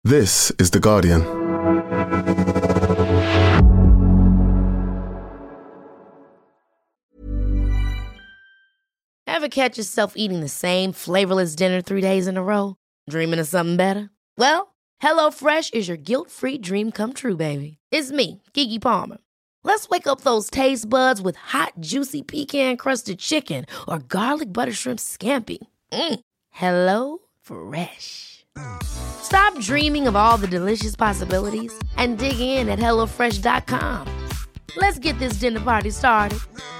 This is The Guardian. Ever catch yourself eating the same flavorless dinner 3 days in a row? Dreaming of something better? Well, HelloFresh is your guilt-free dream come true, baby. It's me, Keke Palmer. Let's wake up those taste buds with hot, juicy pecan-crusted chicken or garlic butter shrimp scampi. Hello Fresh. Stop dreaming of all the delicious possibilities and dig in at HelloFresh.com. Let's get this dinner party started.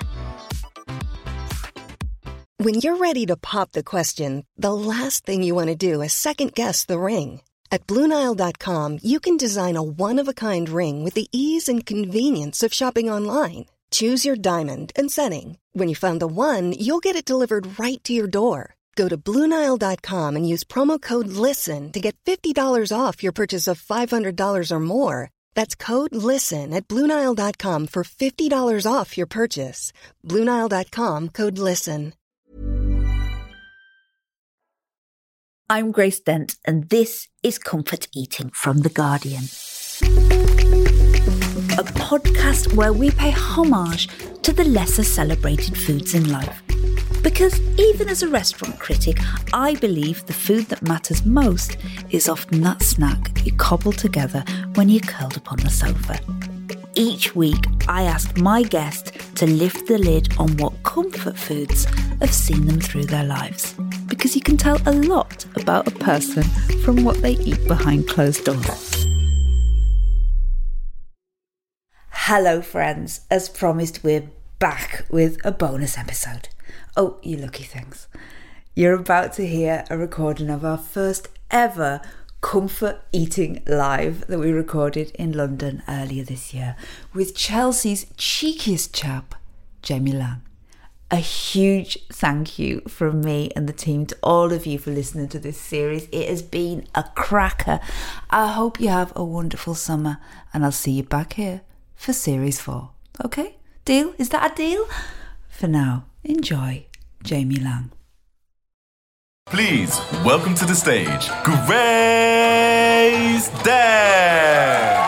When you're ready to pop the question, the last thing you want to do is second-guess the ring. At BlueNile.com, you can design a one-of-a-kind ring with the ease and convenience of shopping online. Choose your diamond and setting. When you find the one, you'll get it delivered right to your door. Go to BlueNile.com and use promo code LISTEN to get $50 off your purchase of $500 or more. That's code LISTEN at BlueNile.com for $50 off your purchase. BlueNile.com, code LISTEN. I'm Grace Dent, and this is Comfort Eating from The Guardian, a podcast where we pay homage to the lesser celebrated foods in life. Because even as a restaurant critic, I believe the food that matters most is often that snack you cobble together when you're curled up on the sofa. Each week, I ask my guest to lift the lid on what comfort foods have seen them through their lives. Because you can tell a lot about a person from what they eat behind closed doors. Hello, friends. As promised, we're back with a bonus episode. Oh, you lucky things. You're about to hear a recording of our first ever Comfort Eating Live that we recorded in London earlier this year with Chelsea's cheekiest chap, Jamie Laing. A huge thank you from me and the team to all of you for listening to this series. It has been a cracker. I hope you have a wonderful summer, and I'll see you back here for series 4. Okay? Deal? Is that a deal? For now, enjoy Jamie Laing. Please welcome to the stage, Grace Dent.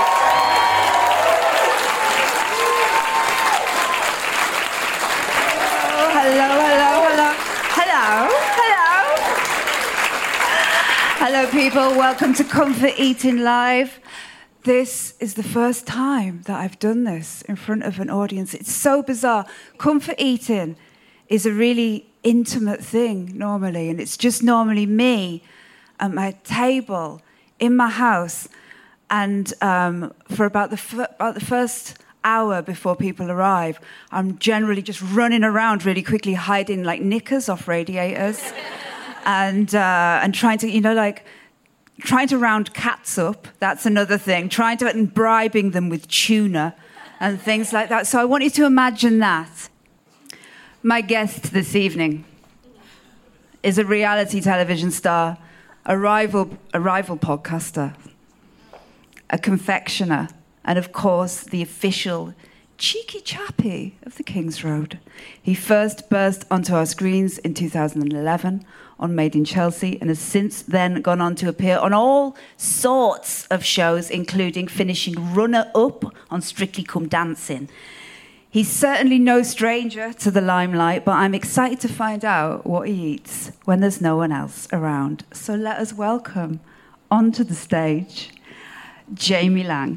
Hello, people. Welcome to Comfort Eating Live. This is the first time that I've done this in front of an audience. It's so bizarre. Comfort eating is a really intimate thing normally, and it's just normally me at my table in my house, and for about the first hour before people arrive, I'm generally just running around really quickly, hiding like knickers off radiators. And trying to, trying to round cats up. That's another thing. And bribing them with tuna and things like that. So I want you to imagine that. My guest this evening is a reality television star, a rival podcaster, a confectioner, and of course the official cheeky chappy of the King's Road. He first burst onto our screens in 2011 on Made in Chelsea, and has since then gone on to appear on all sorts of shows, including finishing runner-up on Strictly Come Dancing. He's certainly no stranger to the limelight, but I'm excited to find out what he eats when there's no one else around. So let us welcome onto the stage Jamie Laing.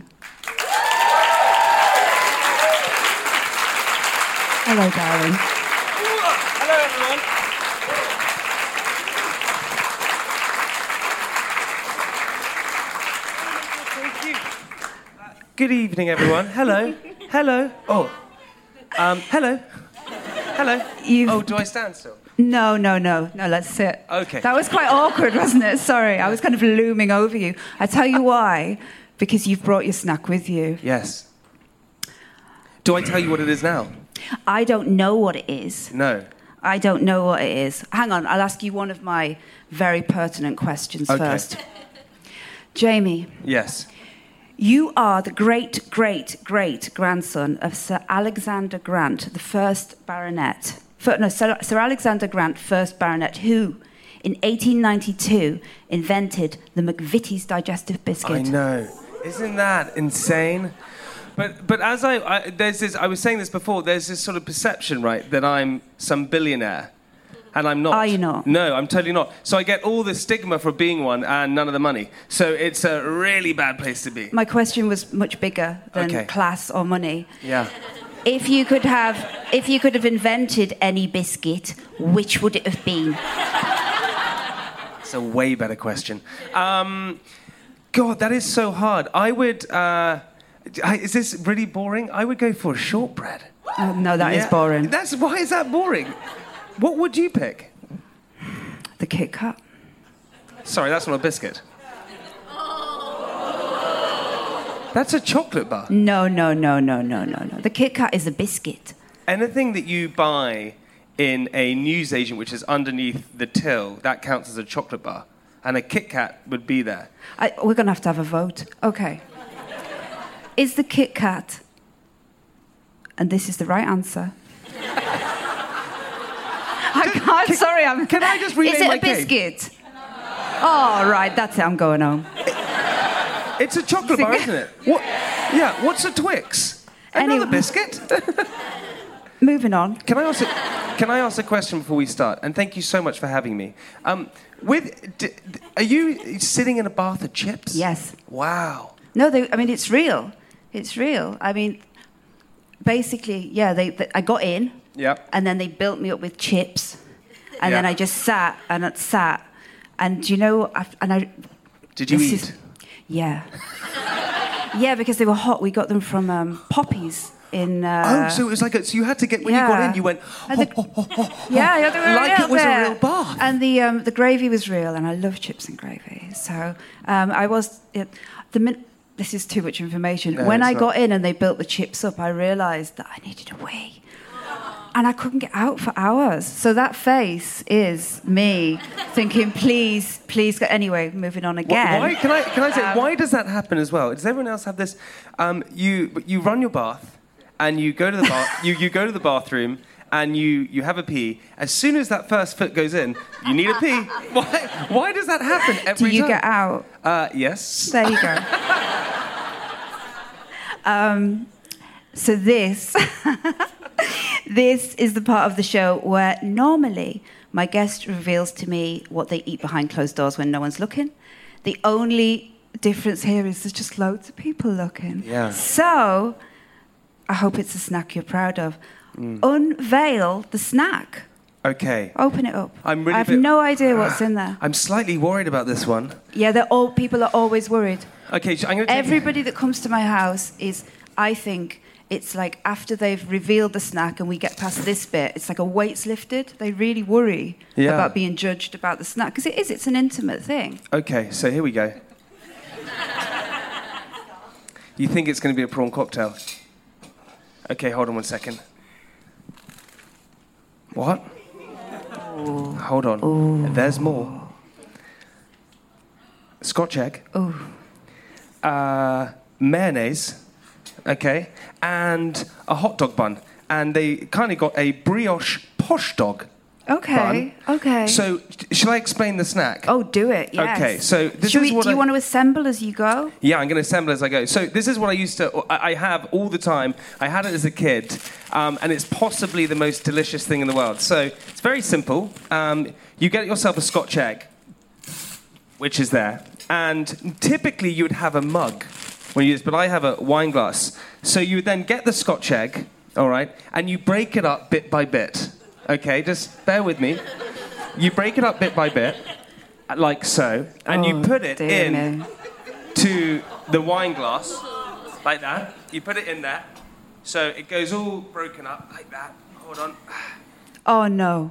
Hello, darling. Hello, everyone. Thank you. Good evening, everyone. Hello. Hello. Oh. Hello. Hello. Oh, do I stand still? No, let's sit. Okay. That was quite awkward, wasn't it? Sorry, I was kind of looming over you. I tell you why, because you've brought your snack with you. Yes. Do I tell you what it is now? I don't know what it is. No. I don't know what it is. Hang on, I'll ask you one of my very pertinent questions first. Jamie. Yes. You are the great-great-great-grandson of Sir Alexander Grant, the first baronet. Sir Alexander Grant, first baronet, who, in 1892 invented the McVitie's digestive biscuit. I know. Isn't that insane? But as I was saying this before, there's this sort of perception, right, that I'm some billionaire. And I'm not. Are you not? No, I'm totally not. So I get all the stigma for being one and none of the money. So it's a really bad place to be. My question was much bigger than class or money. Yeah. If you could have invented any biscuit, which would it have been? It's a way better question. God, that is so hard. I would... is this really boring? I would go for a shortbread. Oh, no, that is boring. Why is that boring? What would you pick? The Kit Kat. Sorry, that's not a biscuit. That's a chocolate bar. No. The Kit Kat is a biscuit. Anything that you buy in a newsagent which is underneath the till, that counts as a chocolate bar. And a Kit Kat would be there. We're going to have a vote. Okay. Is the Kit Kat, and this is the right answer... Can I just rename my Is it a biscuit? Oh, right, that's it, I'm going home. It's a chocolate bar, isn't it? What? Yeah, what's a Twix? Another biscuit? Moving on. Can I ask a question before we start? And thank you so much for having me. Are you sitting in a bath of chips? Yes. Wow. No, it's real. It's real. I mean, basically, I got in. Yep. And then they built me up with chips. And then I just sat. And you know, Did you eat? Yeah. Yeah, because they were hot. We got them from Poppies in... so it was like... So you had to get... When you got in, you went... Yeah, they were like real it was there. a real bath. And the gravy was real, and I love chips and gravy. So I was... This is too much information. No, when I not. got in and they built the chips up, I realised that I needed a wee. And I couldn't get out for hours. So that face is me thinking, please. Anyway, moving on again. Why, can I say, why does that happen as well? Does everyone else have this? You run your bath, and you go to the bath. you go to the bathroom, and you have a pee. As soon as that first foot goes in, you need a pee. Why does that happen every time? Do you get out? Yes. There you go. So this is the part of the show where normally my guest reveals to me what they eat behind closed doors when no one's looking. The only difference here is there's just loads of people looking. Yeah. So I hope it's a snack you're proud of. Unveil the snack. Okay. Open it up. I have no idea what's in there. I'm slightly worried about this one. Yeah, people are always worried. Okay, so I'm going to Everybody that comes to my house is, I think, it's like after they've revealed the snack and we get past this bit, it's like a weight's lifted. They really worry about being judged about the snack. Because it's an intimate thing. Okay, so here we go. You think it's going to be a prawn cocktail? Okay, hold on 1 second. What? Ooh. Hold on. Ooh. There's more. Scotch egg. Ooh. Mayonnaise. Okay. And a hot dog bun. And they kind of got a brioche posh dog bun. Okay. So, shall I explain the snack? Oh, do it, yes. Okay, so this do is what you want to assemble as you go? Yeah, I'm going to assemble as I go. So this is what I have all the time. I had it as a kid, and it's possibly the most delicious thing in the world. So it's very simple. You get yourself a Scotch egg, which is there. And typically you would have a mug when you use, but I have a wine glass. So you would then get the Scotch egg, all right, and you break it up bit by bit. Okay, just bear with me. You break it up bit by bit, like so, and you put it in to the wine glass, like that. You put it in there, so it goes all broken up, like that. Hold on. Oh, no.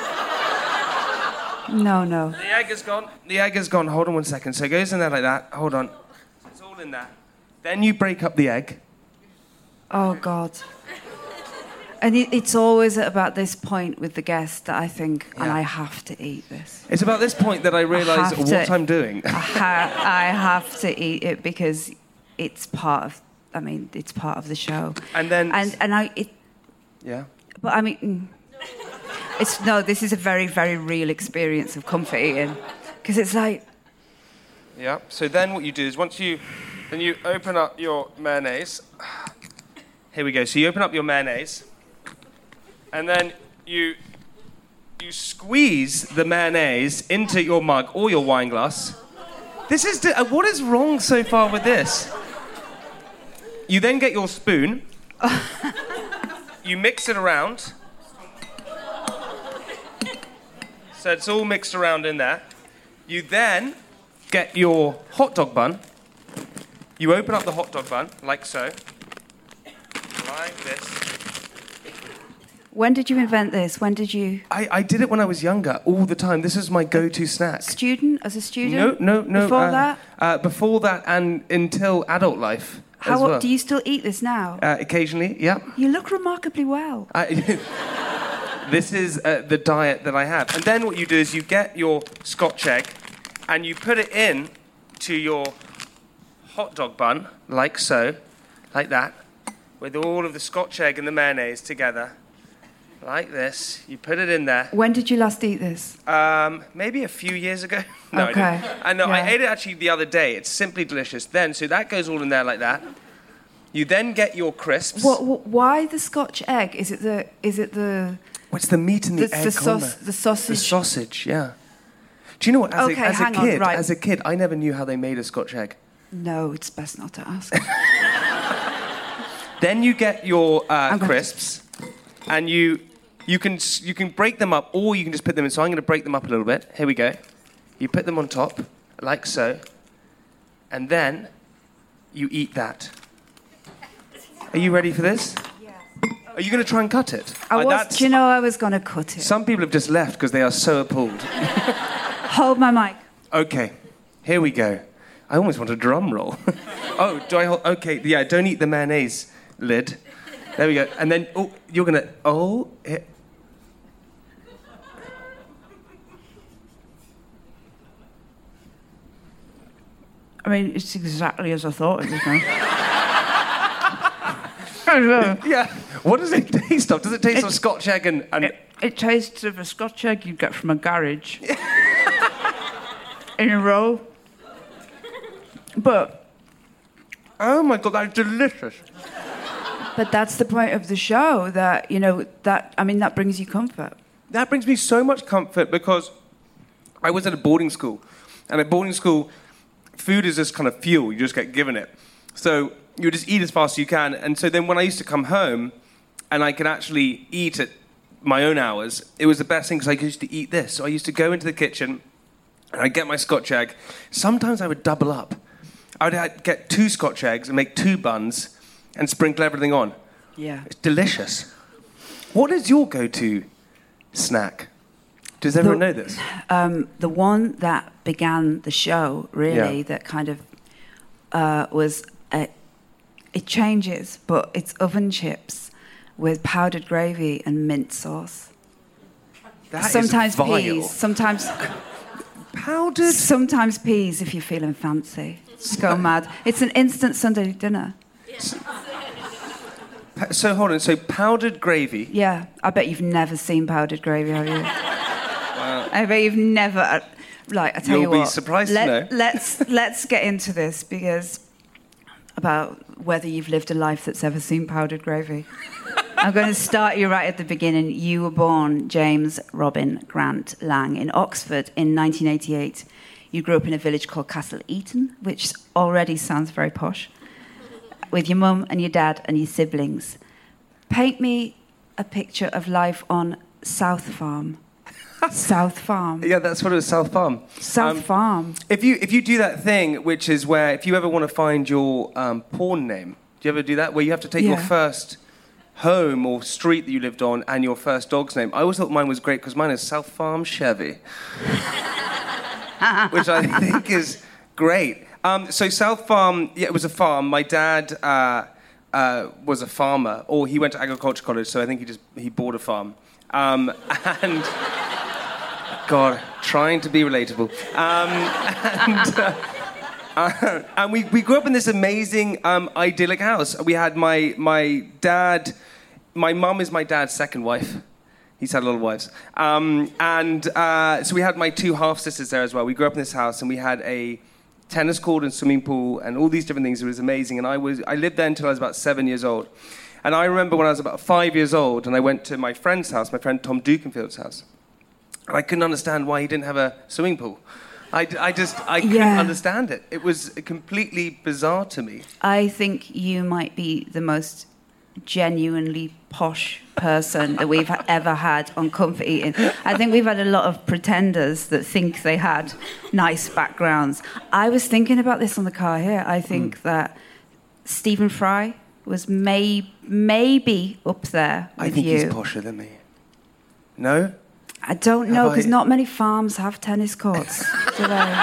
No. The egg is gone. The egg is gone. Hold on 1 second. So it goes in there like that. Hold on. It's all in there. Then you break up the egg. Oh, God. And it's always at about this point with the guest that I think, and I have to eat this. It's about this point that I realise what I'm doing. I have to eat it because it's part of. I mean, it's part of the show. And then. Yeah. But I mean, This is a very, very real experience of comfort eating. Because it's like... Yeah, so then what you do is then you open up your mayonnaise. Here we go. So you open up your mayonnaise, and then you squeeze the mayonnaise into your mug or your wine glass. This is... what is wrong so far with this? You then get your spoon. You mix it around. So it's all mixed around in there. You then get your hot dog bun. You open up the hot dog bun, like so. Like this. When did you invent this? When did you... I did it when I was younger, all the time. This is my go-to snack. As a student? No. Before that? Before that and until adult life. Do you still eat this now? Occasionally, yeah. You look remarkably well. This is the diet that I have. And then what you do is you get your Scotch egg and you put it in to your hot dog bun, like so, like that, with all of the Scotch egg and the mayonnaise together, like this. You put it in there. When did you last eat this? Maybe a few years ago. No, okay. I didn't. I ate it actually the other day. It's simply delicious. So that goes all in there like that. You then get your crisps. Why the Scotch egg? Is it the... What's the meat in the egg? The sausage. The sausage, yeah. Do you know what? As a kid, I never knew how they made a Scotch egg. No, it's best not to ask. Then you get your crisps, and you can break them up, or you can just put them in. So I'm going to break them up a little bit. Here we go. You put them on top, like so, and then you eat that. Are you ready for this? Are you going to try and cut it? I was going to cut it. Some people have just left because they are so appalled. Hold my mic. Okay, here we go. I almost want a drum roll. Oh, do I hold... Okay, yeah, don't eat the mayonnaise lid. There we go. And then, you're going to... I mean, it's exactly as I thought it was going. Yeah. What does it taste of? Does it taste of Scotch egg and... It tastes of a Scotch egg you'd get from a garage. In a roll. But... Oh my God, that's delicious. But that's the point of the show, that brings you comfort. That brings me so much comfort because I was at a boarding school. And at boarding school, food is just kind of fuel. You just get given it. So... you just eat as fast as you can. And so then when I used to come home and I could actually eat at my own hours, it was the best thing because I used to eat this. So I used to go into the kitchen and I'd get my Scotch egg. Sometimes I would double up. I'd get 2 Scotch eggs and make 2 buns and sprinkle everything on. Yeah. It's delicious. What is your go-to snack? Does everyone know this? The one that began the show, really, that kind of was... It changes, but it's oven chips with powdered gravy and mint sauce. Sometimes peas, sometimes powdered. Sometimes peas if you're feeling fancy. Just go mad. It's an instant Sunday dinner. So hold on. So powdered gravy. Yeah, I bet you've never seen powdered gravy, have you? Wow. I bet you've never. I tell you what. You'll be surprised to know. Let's get into this because. About whether you've lived a life that's ever seen powdered gravy. I'm going to start you right at the beginning. You were born James Robin Grant Lang in Oxford in 1988. You grew up in a village called Castle Eaton, which already sounds very posh, with your mum and your dad and your siblings. Paint me a picture of life on South Farm. South Farm. Yeah, that's what it was, South Farm. South Farm. If you do that thing, which is where if you ever want to find your porn name, do you ever do that? Where you have to take your first home or street that you lived on and your first dog's name. I always thought mine was great because mine is South Farm Chevy, which I think is great. So South Farm, yeah, it was a farm. My dad was a farmer, or he went to agriculture college, so I think he bought a farm. And God, trying to be relatable. And we grew up in this amazing, idyllic house. We had my dad... My mum is my dad's second wife. He's had a lot of wives. So we had my 2 half-sisters there as well. We grew up in this house, and we had a tennis court and swimming pool and all these different things. It was amazing. And I lived there until I was about 7 years old. And I remember when I was about 5 years old, and I went to my friend's house, my friend Tom Dukenfield's house. And I couldn't understand why he didn't have a swimming pool. I couldn't understand it. It was completely bizarre to me. I think you might be the most genuinely posh person that we've ever had on Comfort Eating. I think we've had a lot of pretenders that think they had nice backgrounds. I was thinking about this on the car here. I think that Stephen Fry was maybe up there with you. I think he's posher than me. No? I don't know, because not many farms have tennis courts, do they?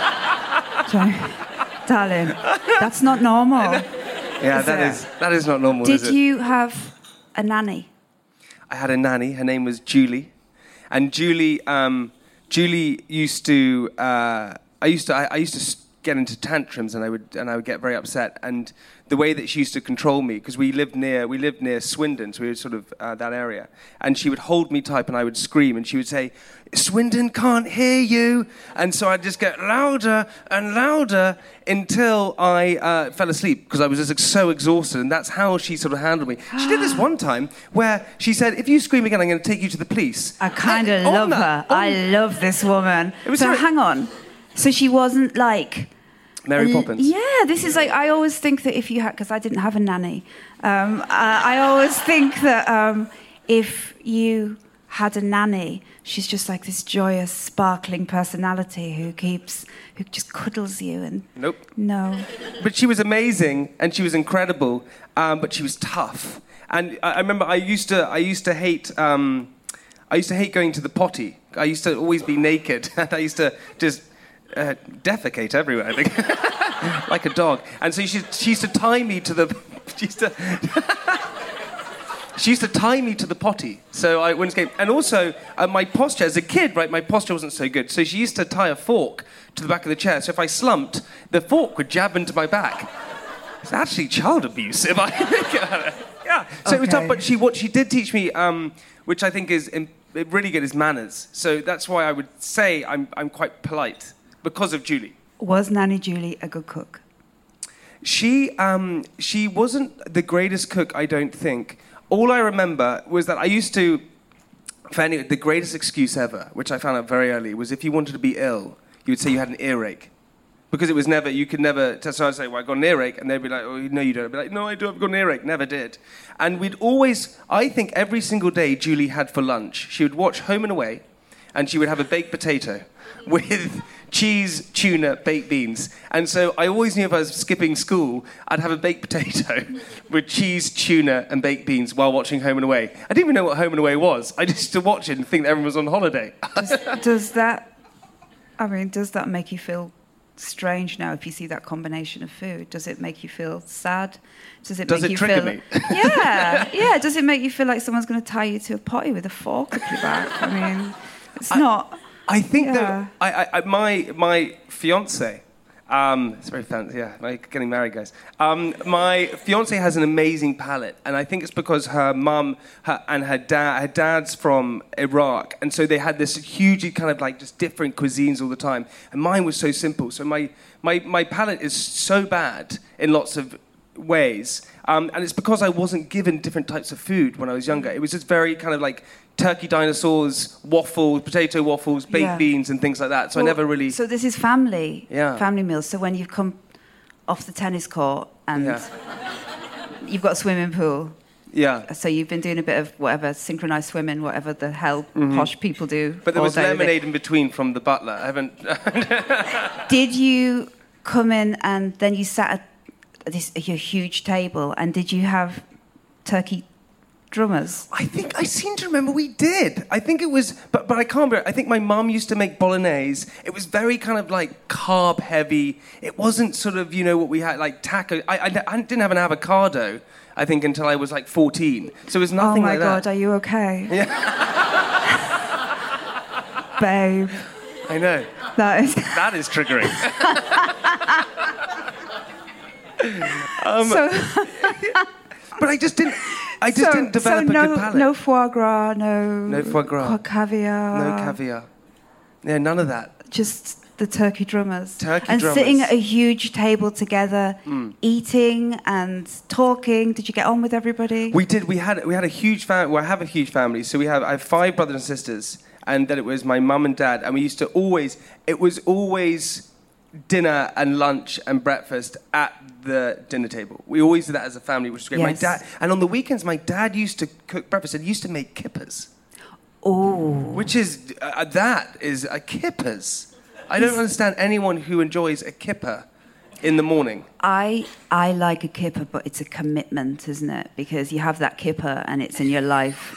Darling, that's not normal. Yeah, that is not normal, is it? Did you have a nanny? I had a nanny. Her name was Julie. And Julie used to... I used to get into tantrums, and I would get very upset. And the way that she used to control me, because we lived near Swindon, so we were sort of that area. And she would hold me tight, and I would scream, and she would say, "Swindon can't hear you." And so I'd just get louder and louder until I fell asleep, because I was just so exhausted. And that's how she sort of handled me. She did this one time where she said, "If you scream again, I'm going to take you to the police." I kind of love her. I love this woman. So hang on. So she wasn't like... Mary Poppins. Yeah, this is like... I always think that if you had... Because I didn't have a nanny. I always think that if you had a nanny, she's just like this joyous, sparkling personality who just cuddles you and... Nope. No. But she was amazing, and she was incredible, but she was tough. And I remember I used to hate going to the potty. I used to always be naked, and I used to just... defecate everywhere, I think, like a dog. And so she used to tie me to the. She used to tie me to the potty, so I wouldn't escape. And also, my posture as a kid, right? My posture wasn't so good. So she used to tie a fork to the back of the chair. So if I slumped, the fork would jab into my back. It's actually child abuse, if I think about it. Yeah. So it was tough. But what she did teach me, which I think is really good, is manners. So that's why I would say I'm quite polite. Because of Julie. Was Nanny Julie a good cook? She wasn't the greatest cook, I don't think. All I remember was that I used to... the greatest excuse ever, which I found out very early, was if you wanted to be ill, you would say you had an earache. Because it was never... You could never... So I'd say, well, I got an earache. And they'd be like, oh, no, you don't. I'd be like, no, I do. I've got an earache. Never did. And we'd always... I think every single day Julie had for lunch, she would watch Home and Away, and she would have a baked potato with... cheese, tuna, baked beans. And so I always knew if I was skipping school, I'd have a baked potato with cheese, tuna, and baked beans while watching Home and Away. I didn't even know what Home and Away was. I just used to watch it and think that everyone was on holiday. Does that make you feel strange now if you see that combination of food? Does it make you feel sad? Does it trigger me? Yeah. Does it make you feel like someone's going to tie you to a potty with a fork up your back? I mean, it's not... I think that my fiance, it's very fancy, yeah, getting married, guys. My fiance has an amazing palate, and I think it's because her mum and her dad's from Iraq, and so they had this hugely kind of like just different cuisines all the time, and mine was so simple. So my palate is so bad in lots of ways, and it's because I wasn't given different types of food when I was younger. It was just very kind of like turkey dinosaurs, waffles, potato waffles, baked beans, and things like that. So I never really... So this is family meals. So when you've come off the tennis court and you've got a swimming pool. Yeah. So you've been doing a bit of whatever, synchronized swimming, whatever the hell posh people do. But there was lemonade in between from the butler. I haven't... Did you come in and then you sat at your huge table, and did you have turkey drummers? I think I seem to remember we did. I think it was, but I can't remember. I think my mum used to make bolognese. It was very kind of like carb heavy. It wasn't sort of, what we had, like taco. I didn't have an avocado, I think, until I was like 14. So it was nothing like that. Oh my God, are you okay? Yeah. Babe. I know. That is triggering. So... But I just didn't... I just didn't develop a good palate. No foie gras, no foie gras, caviar, no caviar. Yeah, none of that. Just the turkey drummers. Drummers. Sitting at a huge table together, eating and talking. Did you get on with everybody? We did. We had a huge family. Well, I have a huge family. So I have 5 brothers and sisters, and then it was my mum and dad. And we used to it was always dinner and lunch and breakfast at the dinner table. We always did that as a family, which was great. Yes. My dad, and on the weekends, my dad used to cook breakfast and used to make kippers. Oh. Which is, that is a kippers. I don't understand anyone who enjoys a kipper in the morning. I like a kipper, but it's a commitment, isn't it? Because you have that kipper and it's in your life.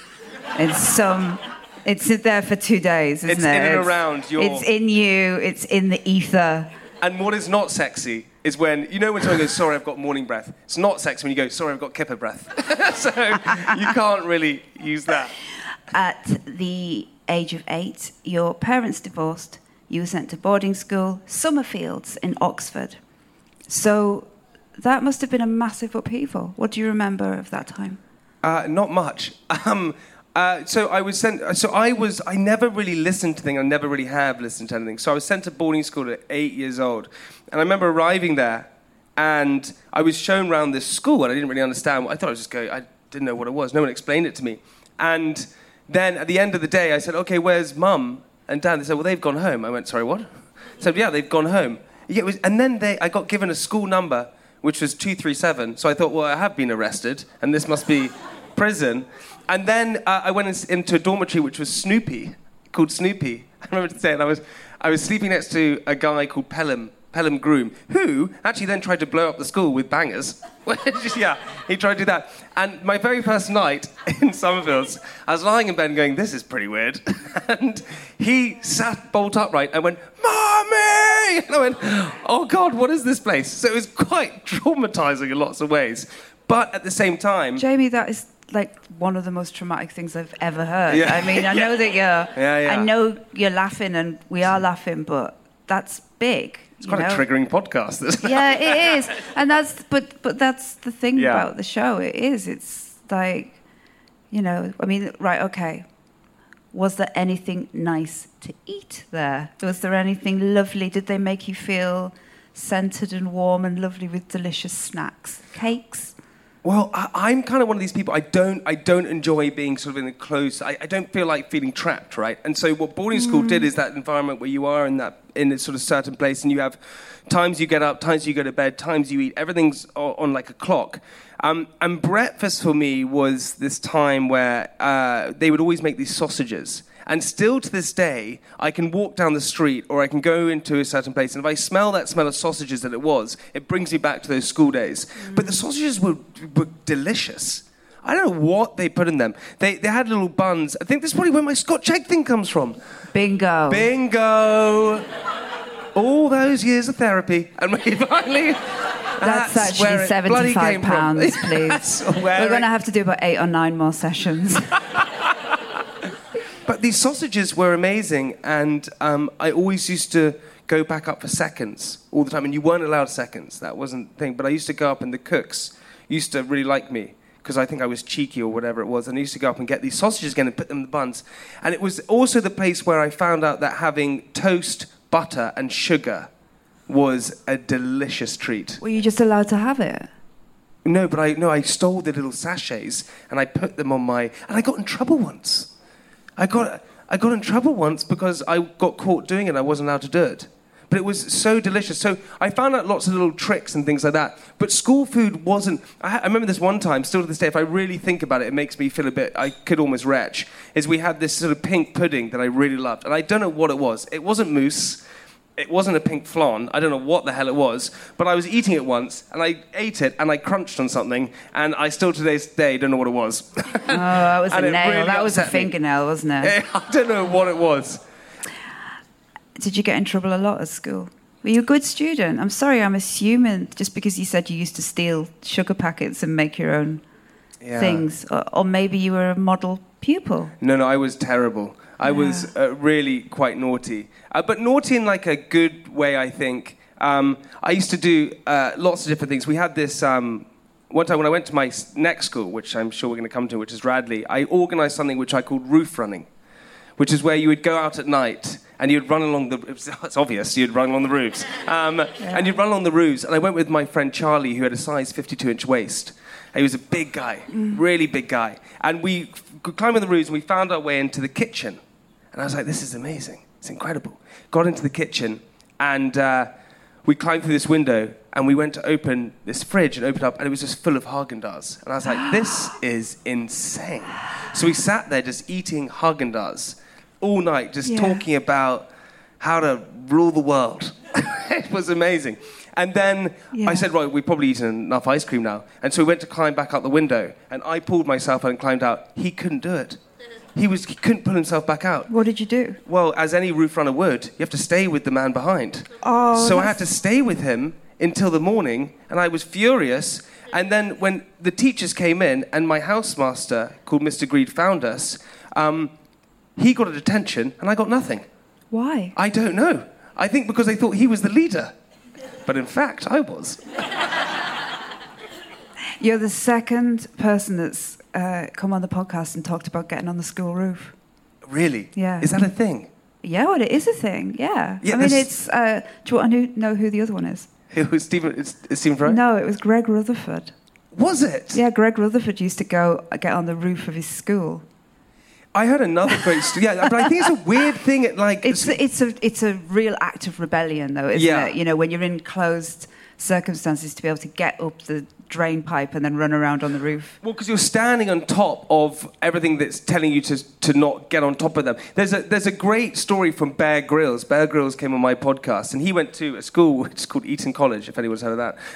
It's there for 2 days, isn't It's it? in and around your... It's in you, it's in the ether. And what is not sexy is when someone goes, sorry, I've got morning breath. It's not sexy when you go, sorry, I've got kipper breath. So you can't really use that. At the age of 8, your parents divorced. You were sent to boarding school, Summerfields in Oxford. So that must have been a massive upheaval. What do you remember of that time? Not much. So I was sent. I never really listened to things. I never really have listened to anything. So I was sent to boarding school at 8 years old, and I remember arriving there, and I was shown around this school, and I didn't really understand. I thought I was just going. I didn't know what it was. No one explained it to me. And then at the end of the day, I said, "Okay, where's Mum and Dad?" They said, "Well, they've gone home." I went, "Sorry, what?" I said, "Yeah, they've gone home." Yeah, and then I got given a school number, which was 237. So I thought, well, I have been arrested, and this must be prison. And then I went into a dormitory which was called Snoopy. I remember saying I was sleeping next to a guy called Pelham Groom, who actually then tried to blow up the school with bangers. Yeah, he tried to do that. And my very first night in Summerfields, I was lying in bed and going, this is pretty weird. And he sat bolt upright and went, "Mommy!" And I went, oh God, what is this place? So it was quite traumatizing in lots of ways. But at the same time... Jamie, that is like one of the most traumatic things I've ever heard. Yeah. I mean, I know that Yeah. I know you're laughing and we are laughing, but that's big. It's quite a triggering podcast, isn't it? Yeah, it is. And but that's the thing Yeah. about the show. It is. It's like, I mean, right, okay. Was there anything nice to eat there? Was there anything lovely? Did they make you feel scented and warm and lovely with delicious snacks? Cakes? Well, I'm kind of one of these people. I don't enjoy being sort of in a close. I don't feel like feeling trapped, right? And so what boarding school did is that environment where you are in a sort of certain place, and you have times you get up, times you go to bed, times you eat. Everything's on like a clock. And breakfast for me was this time where they would always make these sausages. And still to this day, I can walk down the street or I can go into a certain place, and if I smell that smell of sausages that it brings me back to those school days. But the sausages were delicious. I don't know what they put in them. They had little buns. I think that's probably where my Scotch egg thing comes from. Bingo. All those years of therapy. And we finally... That's actually £75, please. We're going to have to do about 8 or 9 more sessions. But these sausages were amazing, and I always used to go back up for seconds all the time, and you weren't allowed seconds. That wasn't the thing. But I used to go up, and the cooks used to really like me because I think I was cheeky or whatever it was, and I used to go up and get these sausages again and put them in the buns. And it was also the place where I found out that having toast, butter, and sugar was a delicious treat. Were you just allowed to have it? No, but I stole the little sachets, and I put them on and I got in trouble once. I got in trouble once because I got caught doing it. I wasn't allowed to do it. But it was so delicious. So I found out lots of little tricks and things like that. But school food wasn't... I remember this one time, still to this day, if I really think about it, it makes me feel I could almost retch, is we had this sort of pink pudding that I really loved. And I don't know what it was. It wasn't mousse. It wasn't a pink flan. I don't know what the hell it was. But I was eating it once, and I ate it, and I crunched on something, and I still to this day don't know what it was. Oh, that was a nail. Really that was a upset me. fingernail, wasn't it? I don't know what it was. Did you get in trouble a lot at school? Were you a good student? I'm sorry, I'm assuming just because you said you used to steal sugar packets and make your own things. Or maybe you were a model pupil. No, I was terrible. I was really quite naughty. But naughty in like a good way, I think. I used to do lots of different things. We had this one time when I went to my next school, which I'm sure we're going to come to, which is Radley, I organised something which I called roof running, which is where you would go out at night and you'd run along it's obvious, you'd run along the roofs. And you'd run along the roofs, and I went with my friend Charlie, who had a size 52-inch waist. He was a big guy, really big guy. And we could climb on the roofs, and we found our way into the kitchen. And I was like, this is amazing. It's incredible. Got into the kitchen, and we climbed through this window, and we went to open this fridge and opened up, and it was just full of Haagen-Dazs. And I was like, this is insane. So we sat there just eating Haagen-Dazs all night, just talking about how to rule the world. It was amazing. And then I said, right, we've probably eaten enough ice cream now. And so we went to climb back out the window, and I pulled myself out and climbed out. He couldn't do it. He couldn't pull himself back out. What did you do? Well, as any roof runner would, you have to stay with the man behind. So I had to stay with him until the morning, and I was furious. And then when the teachers came in, and my housemaster, called Mr. Greed, found us, he got a detention, and I got nothing. Why? I don't know. I think because they thought he was the leader. But in fact, I was. You're the second person that's come on the podcast and talked about getting on the school roof. Really? Yeah. Is that a thing? Yeah, well, it is a thing, yeah. Yeah, I mean, it's... do you want to know who the other one is? It was Stephen Fry? No, it was Greg Rutherford. Was it? Yeah, Greg Rutherford used to go get on the roof of his school. I heard another great story. Yeah, but I think it's a weird thing. It's a real act of rebellion, though, isn't it? You know, when you're in closed circumstances, to be able to get up the drain pipe and then run around on the roof. Well, because you're standing on top of everything that's telling you to not get on top of them. There's a great story from Bear Grylls. Bear Grylls came on my podcast, and he went to a school which is called Eton College, if anyone's heard of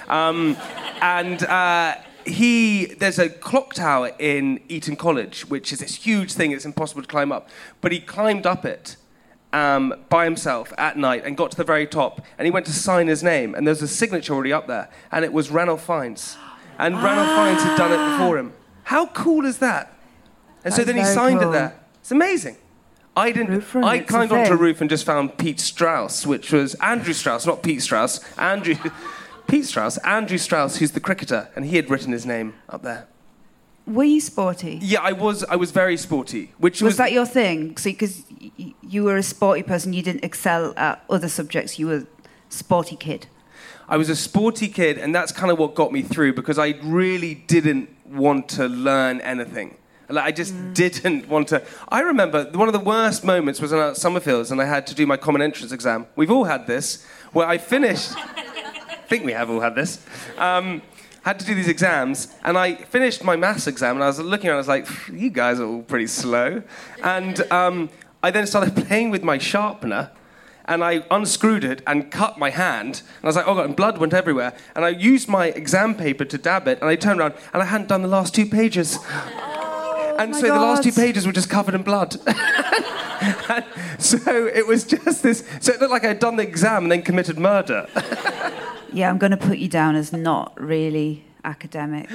that. There's a clock tower in Eton College, which is this huge thing. It's impossible to climb up. But he climbed up it by himself at night and got to the very top. And he went to sign his name. And there's a signature already up there. And it was Ranulph Fiennes. And Ranulph Fiennes had done it before him. How cool is that? And so then he signed it there. It's amazing. I climbed onto a roof and just found Pete Strauss, which was Andrew Strauss, not Pete Strauss. Pete Strauss, Andrew Strauss, who's the cricketer, and he had written his name up there. Were you sporty? Yeah, I was very sporty. Was that your thing? See, because you were a sporty person, you didn't excel at other subjects, you were a sporty kid. I was a sporty kid, and that's kind of what got me through, because I really didn't want to learn anything. Like, I just didn't want to... I remember one of the worst moments was when I was at Summerfields, and I had to do my common entrance exam. We've all had this, where I finished... I think we have all had this. Had to do these exams, and I finished my maths exam, and I was looking around, I was like, you guys are all pretty slow. And I then started playing with my sharpener, and I unscrewed it and cut my hand. And I was like, oh God, and blood went everywhere. And I used my exam paper to dab it, and I turned around, and I hadn't done the last 2 pages. And so the last 2 pages were just covered in blood. And so it was just this... So it looked like I'd done the exam and then committed murder. Yeah, I'm going to put you down as not really academic.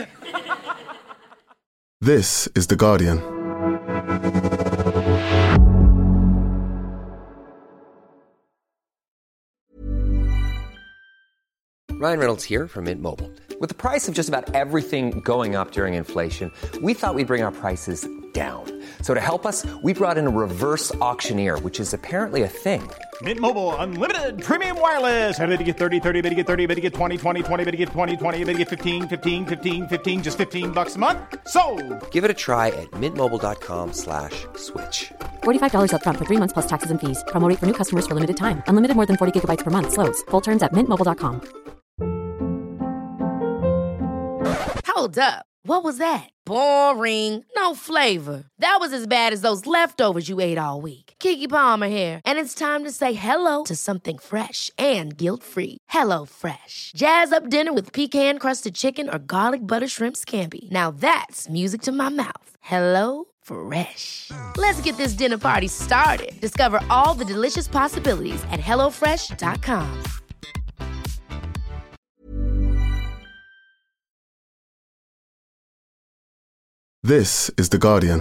This is The Guardian. Ryan Reynolds here from Mint Mobile. With the price of just about everything going up during inflation, we thought we'd bring our prices down. So to help us, we brought in a reverse auctioneer, which is apparently a thing. Mint Mobile Unlimited Premium Wireless. How to get 30, 30, bit to get 30, bit to get 20, 20, 20, bit to get 20, 20, bit to get 15, 15, 15, 15, just $15 a month? Sold! Give it a try at mintmobile.com/switch. $45 up front for 3 months plus taxes and fees. Promo rate for new customers for limited time. Unlimited more than 40 gigabytes per month. Slows full terms at mintmobile.com. Hold up. What was that? Boring. No flavor. That was as bad as those leftovers you ate all week. Keke Palmer here, and it's time to say hello to something fresh and guilt-free. Hello Fresh. Jazz up dinner with pecan-crusted chicken or garlic butter shrimp scampi. Now that's music to my mouth. Hello Fresh. Let's get this dinner party started. Discover all the delicious possibilities at hellofresh.com. This is The Guardian.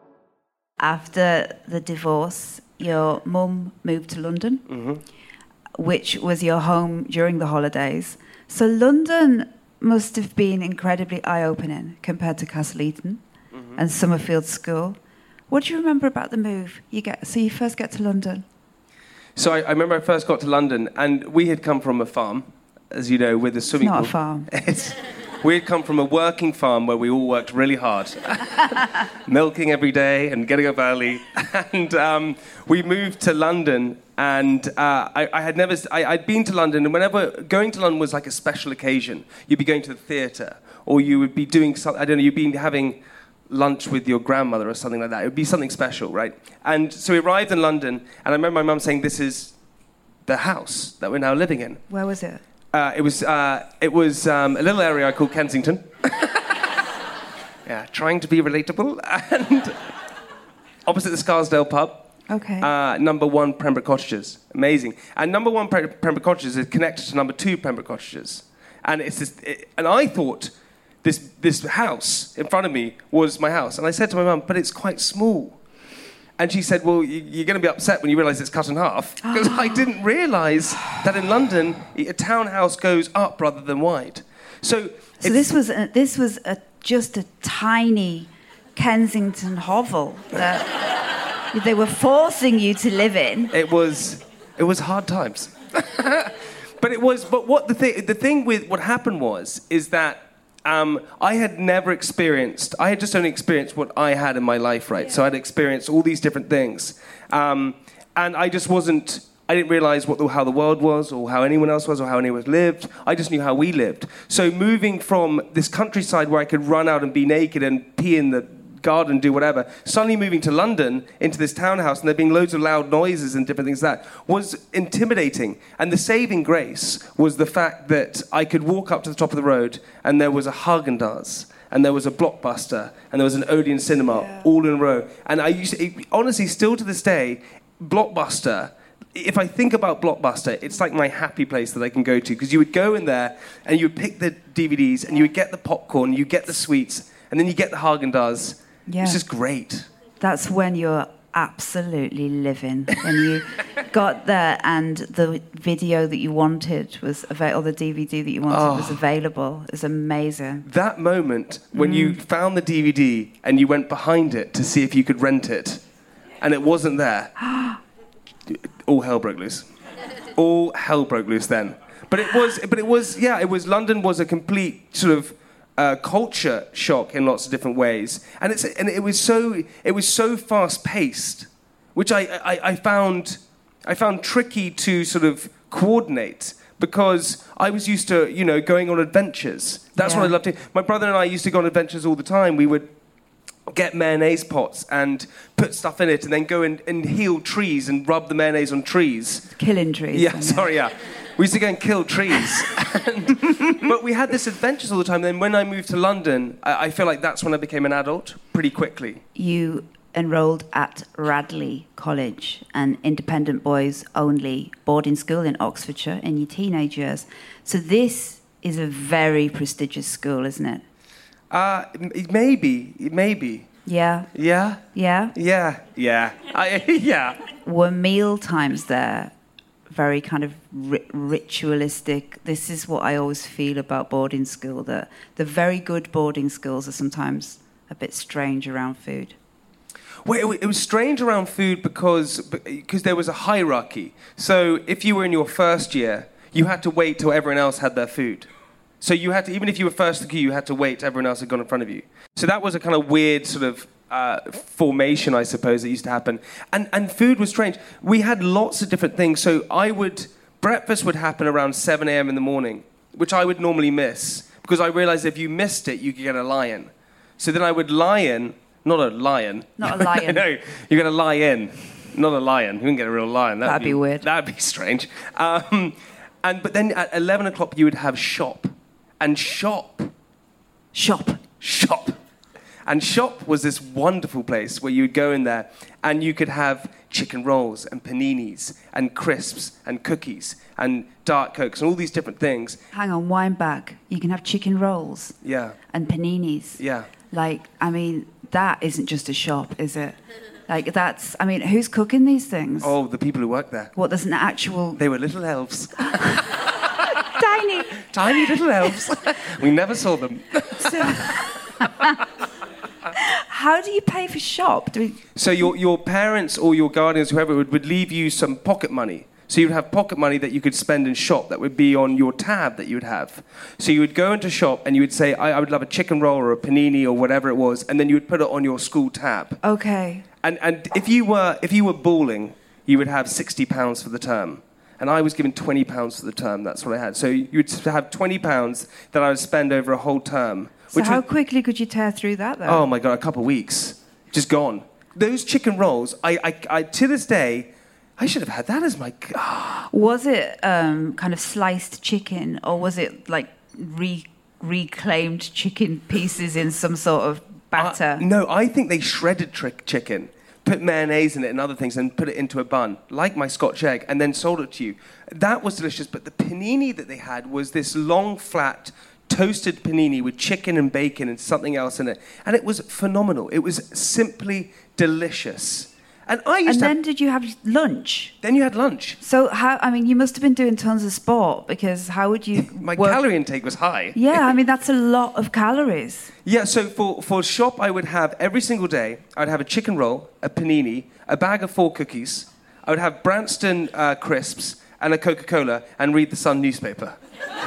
After the divorce, your mum moved to London. Mm-hmm. which was your home during the holidays. So London must have been incredibly eye-opening compared to Castle Eton and Summerfield School. What do you remember about the move? So you first get to London. So I remember I first got to London, and we had come from a farm, as you know, with a swimming pool. It's not a farm. We had come from a working farm where we all worked really hard, milking every day and getting up early. And we moved to London, and I'd been to London, and whenever going to London was like a special occasion. You'd be going to the theatre, or you would be doing something, I don't know, you'd be having lunch with your grandmother or something like that. It would be something special, right? And so we arrived in London, and I remember my mum saying, this is the house that we're now living in. Where was it? It was a little area I called Kensington. Yeah, trying to be relatable. And opposite the Scarsdale pub. Okay. Number 1 Pembroke Cottages. Amazing. And number 1 Pembroke Cottages is connected to number 2 Pembroke Cottages. And and I thought this house in front of me was my house. And I said to my mum, but it's quite small. And she said, well, you're going to be upset when you realise it's cut in half. Because I didn't realise that in London, a townhouse goes up rather than wide. So this was just a tiny Kensington hovel that they were forcing you to live in. It was hard times. But the thing with what happened is that I had just only experienced what I had in my life, right? Yeah. So I'd experienced all these different things. And I didn't realise how the world was, or how anyone else was, or how anyone lived. I just knew how we lived. So moving from this countryside where I could run out and be naked and pee in the garden, do whatever, suddenly moving to London into this townhouse and there being loads of loud noises and different things like that was intimidating. And the saving grace was the fact that I could walk up to the top of the road and there was a Haagen-Dazs and there was a Blockbuster and there was an Odeon cinema all in a row. And honestly, still to this day, Blockbuster, if I think about Blockbuster, it's like my happy place that I can go to, because you would go in there and you would pick the DVDs and you would get the popcorn, you get the sweets, and then you get the Haagen-Dazs. Yeah. It's just great. That's when you're absolutely living. When you got there and the video that you wanted was available, or the DVD that you wanted was available. It's amazing. That moment when you found the DVD and you went behind it to see if you could rent it, and it wasn't there, all hell broke loose. All hell broke loose then. But it was. London was a complete sort of culture shock in lots of different ways, and it was so fast paced, which I found tricky to sort of coordinate, because I was used to going on adventures. That's what I loved. My brother and I used to go on adventures all the time. We would get mayonnaise pots and put stuff in it, and then go and heal trees and rub the mayonnaise on trees. Killing trees. Yeah, sorry, yeah. We used to go and kill trees. But we had this adventures all the time. Then when I moved to London, I feel like that's when I became an adult pretty quickly. You enrolled at Radley College, an independent boys only boarding school in Oxfordshire, in your teenage years. So this is a very prestigious school, isn't it? Maybe. Yeah? Yeah? Yeah? Yeah. Yeah. Were meal times there very kind of ritualistic? This is what I always feel about boarding school, that the very good boarding schools are sometimes a bit strange around food. Well, it was strange around food because there was a hierarchy. So if you were in your first year, you had to wait till everyone else had their food. So you had to, even if you were first in the queue, you had to wait till everyone else had gone in front of you. So that was a kind of weird sort of formation, I suppose, that used to happen. And food was strange. We had lots of different things. So breakfast would happen around 7 a.m. in the morning, which I would normally miss, because I realized if you missed it, you could get a lion. So then I would lie in, not a lion. Not a lion. No, you're going to lie in, not a lion. You wouldn't get a real lion. That'd be weird. That'd be strange. But then at 11 o'clock, you would have shop. And shop. And shop was this wonderful place where you would go in there and you could have chicken rolls and paninis and crisps and cookies and Diet Cokes and all these different things. Hang on, wind back. You can have chicken rolls. Yeah. And paninis. Yeah. That isn't just a shop, is it? Like that's, I mean, who's cooking these things? Oh, the people who work there. What, there's an actual... They were little elves. Tiny. Tiny little elves. We never saw them. So, how do you pay for shop? So your parents or your guardians, whoever, would leave you some pocket money. So you would have pocket money that you could spend in shop that would be on your tab that you would have. So you would go into shop and you would say, I would love a chicken roll or a panini or whatever it was, and then you would put it on your school tab. Okay. And if you were balling, you would have £60 for the term. And I was given £20 for the term. That's what I had. So you would have £20 that I would spend over a whole term. So how quickly could you tear through that, though? Oh, my God, a couple of weeks. Just gone. Those chicken rolls, I to this day, I should have had that as my... Was it kind of sliced chicken, or was it like reclaimed chicken pieces in some sort of batter? No, I think they shredded chicken, put mayonnaise in it and other things, and put it into a bun, like my Scotch egg, and then sold it to you. That was delicious, but the panini that they had was this long, flat, toasted panini with chicken and bacon and something else in it. And it was phenomenal. It was simply delicious. And then did you have lunch? Then you had lunch. So you must have been doing tons of sport, because how would you... My calorie intake was high. Yeah, I mean, that's a lot of calories. Yeah, so for shop, I would have every single day, I would have a chicken roll, a panini, a bag of 4 cookies, I would have Branston crisps and a Coca-Cola, and read the Sun newspaper.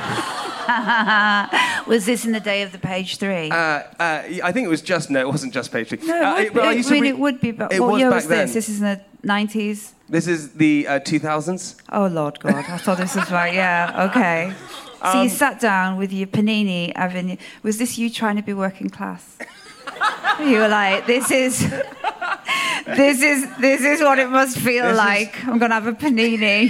Was this in the day of the page 3? I think it was just... No, it wasn't just page 3. No, it would be. But what year was this? This is in the 90s? This is the 2000s. Oh, Lord God. I thought this was right. Yeah, okay. So you sat down with your panini. Was this you trying to be working class? You were like, this is what it must feel like. I'm going to have a panini.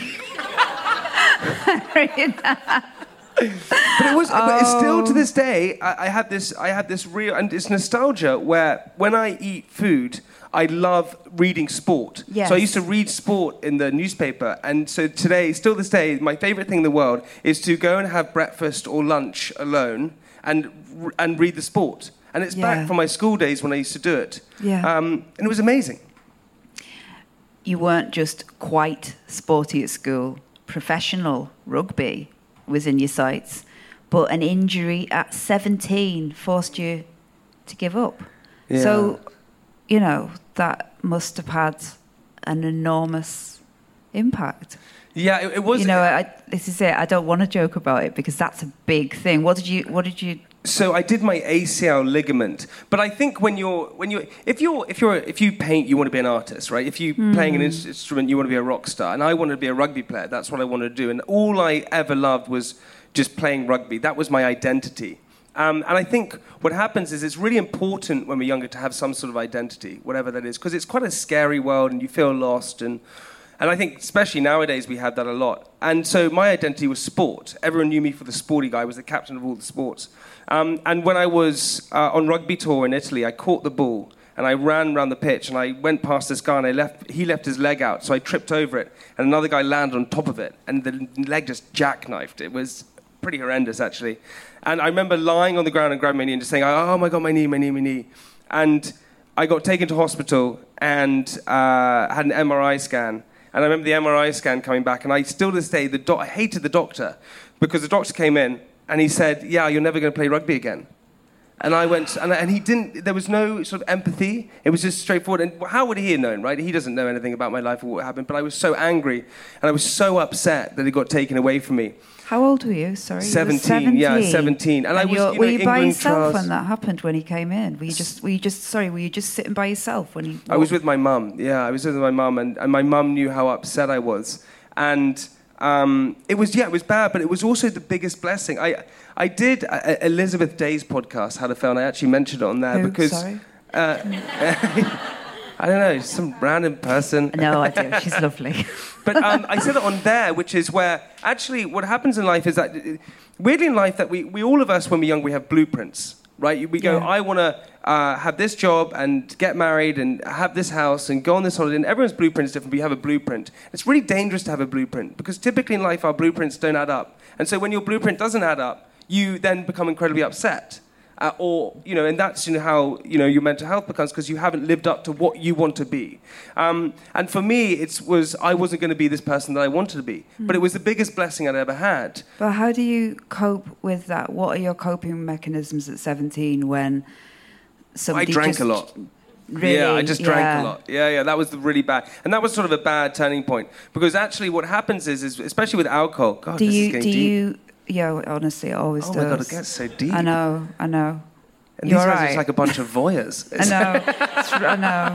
But but it's still to this day. I have this real, and it's nostalgia where when I eat food, I love reading sport. Yes. So I used to read sport in the newspaper, and so today, still this day, my favorite thing in the world is to go and have breakfast or lunch alone and read the sport. And it's back from my school days when I used to do it. Yeah. And it was amazing. You weren't just quite sporty at school. Professional rugby was in your sights, but an injury at 17 forced you to give up. Yeah. So, that must have had an enormous impact. Yeah, it was. This is it. I don't want to joke about it because that's a big thing. What did you? So I did my ACL ligament, but I think if you paint, you want to be an artist, right? If you playing an instrument, you want to be a rock star. And I wanted to be a rugby player. That's what I wanted to do. And all I ever loved was just playing rugby. That was my identity. And I think what happens is it's really important when we're younger to have some sort of identity, whatever that is, because it's quite a scary world and you feel lost. And I think especially nowadays we have that a lot. And so my identity was sport. Everyone knew me for the sporty guy. I was the captain of all the sports. And when I was on rugby tour in Italy, I caught the ball and I ran around the pitch and I went past this guy and he left his leg out, so I tripped over it and another guy landed on top of it and the leg just jackknifed. It was pretty horrendous, actually. And I remember lying on the ground and grabbing my knee and just saying, oh my God, my knee. And I got taken to hospital and had an MRI scan. And I remember the MRI scan coming back, and I still to this day, I hated the doctor because the doctor came in and he said, yeah, you're never going to play rugby again. And I went, and he didn't, there was no sort of empathy. It was just straightforward. And how would he have known, right? He doesn't know anything about my life or what happened, but I was so angry and I was so upset that it got taken away from me. How old were you? Sorry, 17. Yeah, 17. And I was, were you by yourself trials. when that happened? When he came in, were you just sitting by yourself when he? I was with my mum. Yeah, I was with my mum, and my mum knew how upset I was, and it was bad, but it was also the biggest blessing. I did Elizabeth Day's podcast, How to Fail, and I actually mentioned it on there. Who? Because Sorry. I don't know, some random person. No, I do. She's lovely. But I said it on there, which is where actually what happens in life is that, weirdly in life, that we all of us, when we're young, we have blueprints, right? We go, I want to have this job and get married and have this house and go on this holiday. And everyone's blueprint is different, but you have a blueprint. It's really dangerous to have a blueprint because typically in life, our blueprints don't add up. And so when your blueprint doesn't add up, you then become incredibly upset. And that's how your mental health becomes, because you haven't lived up to what you want to be. And for me, I wasn't going to be this person that I wanted to be, but it was the biggest blessing I'd ever had. But how do you cope with that? What are your coping mechanisms at 17 when somebody I drank a lot. Really? Yeah, I just drank a lot. Yeah, that was really bad. And that was sort of a bad turning point, because actually what happens is especially with alcohol, God, this is getting deep. Yeah, honestly, it always does. Oh my God, it gets so deep. I know. And You're these guys right. are just like a bunch of voyeurs. I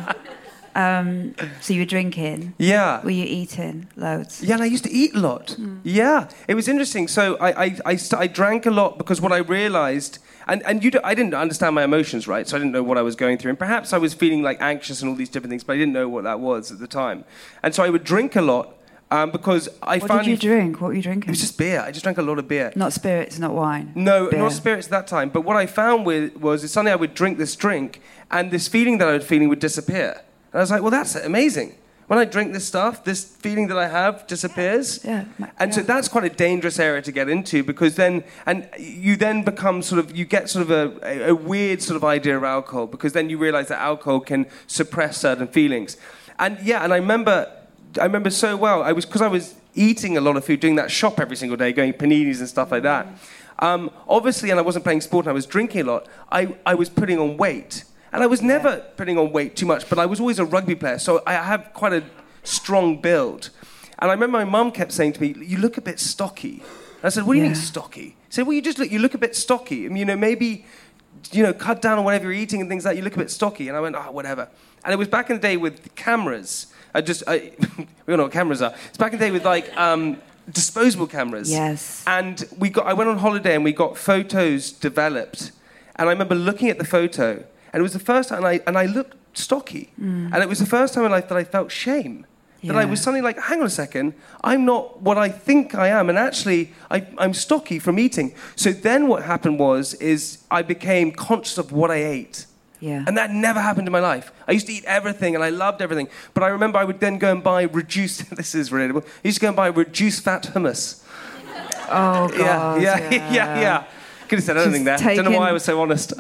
know. So you were drinking? Yeah. Were you eating loads? Yeah, and I used to eat a lot. Yeah, it was interesting. So I drank a lot because what I realised, I didn't understand my emotions, right? So I didn't know what I was going through. And perhaps I was feeling like anxious and all these different things, but I didn't know what that was at the time. And so I would drink a lot. Because What did you drink? What were you drinking? It was just beer. I just drank a lot of beer. Not spirits, not wine? No, beer. not spirits at that time. But what I found was suddenly I would drink this drink, and this feeling that I was feeling would disappear. And I was like, well, that's amazing. When I drink this stuff, this feeling that I have disappears. Yeah. So that's quite a dangerous area to get into, because you then become you get sort of a weird sort of idea of alcohol, because then you realise that alcohol can suppress certain feelings. And I remember so well, because I was eating a lot of food, doing that shop every single day, going paninis and stuff like that. Obviously, and I wasn't playing sport and I was drinking a lot, I was putting on weight. And I was never putting on weight too much, but I was always a rugby player, so I have quite a strong build. And I remember my mum kept saying to me, you look a bit stocky. And I said, what do you mean stocky? She said, well, you look a bit stocky. I mean, maybe, cut down on whatever you're eating and things like that, you look a bit stocky. And I went, whatever. And it was back in the day with cameras. we all know what cameras are. It's back in the day with disposable cameras. Yes. And I went on holiday and we got photos developed. And I remember looking at the photo, and it was the first time, and I looked stocky. And it was the first time in life that I felt shame. That I was suddenly like, hang on a second, I'm not what I think I am, and actually I'm stocky from eating. So then what happened is I became conscious of what I ate. Yeah. And that never happened in my life. I used to eat everything, and I loved everything. But I remember I would then go and buy this is relatable, I used to go and buy reduced fat hummus. Oh, God. Yeah. Could have said anything there. Don't know why I was so honest.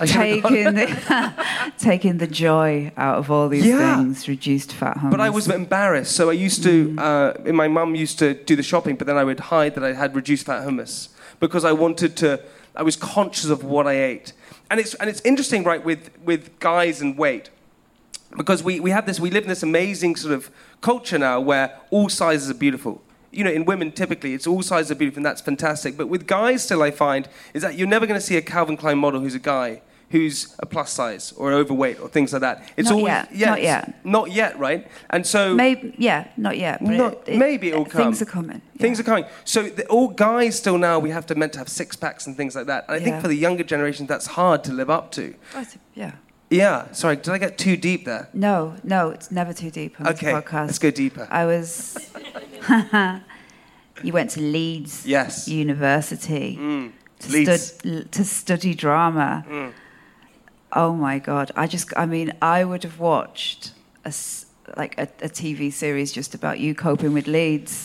Taking the joy out of all these things, reduced fat hummus. But I was embarrassed, so I used to, my mum used to do the shopping, but then I would hide that I had reduced fat hummus, because I was conscious of what I ate. And it's interesting, right, with guys and weight, because we live in this amazing sort of culture now where all sizes are beautiful. In women, typically, it's all sizes are beautiful, and that's fantastic. But with guys, still, I find, is that you're never going to see a Calvin Klein model who's a guy who's a plus size or overweight or things like that. It's not yet. Not yet, right? And so... Maybe, not yet. But maybe it will come. Things are coming. Things are coming. So all guys still now, we have meant to have six-packs and things like that. And I think for the younger generation, that's hard to live up to. Yeah. Yeah. Sorry, did I get too deep there? No, it's never too deep on this podcast. Let's go deeper. You went to Leeds University to study drama. Oh my God! I would have watched a TV series just about you coping with Leeds,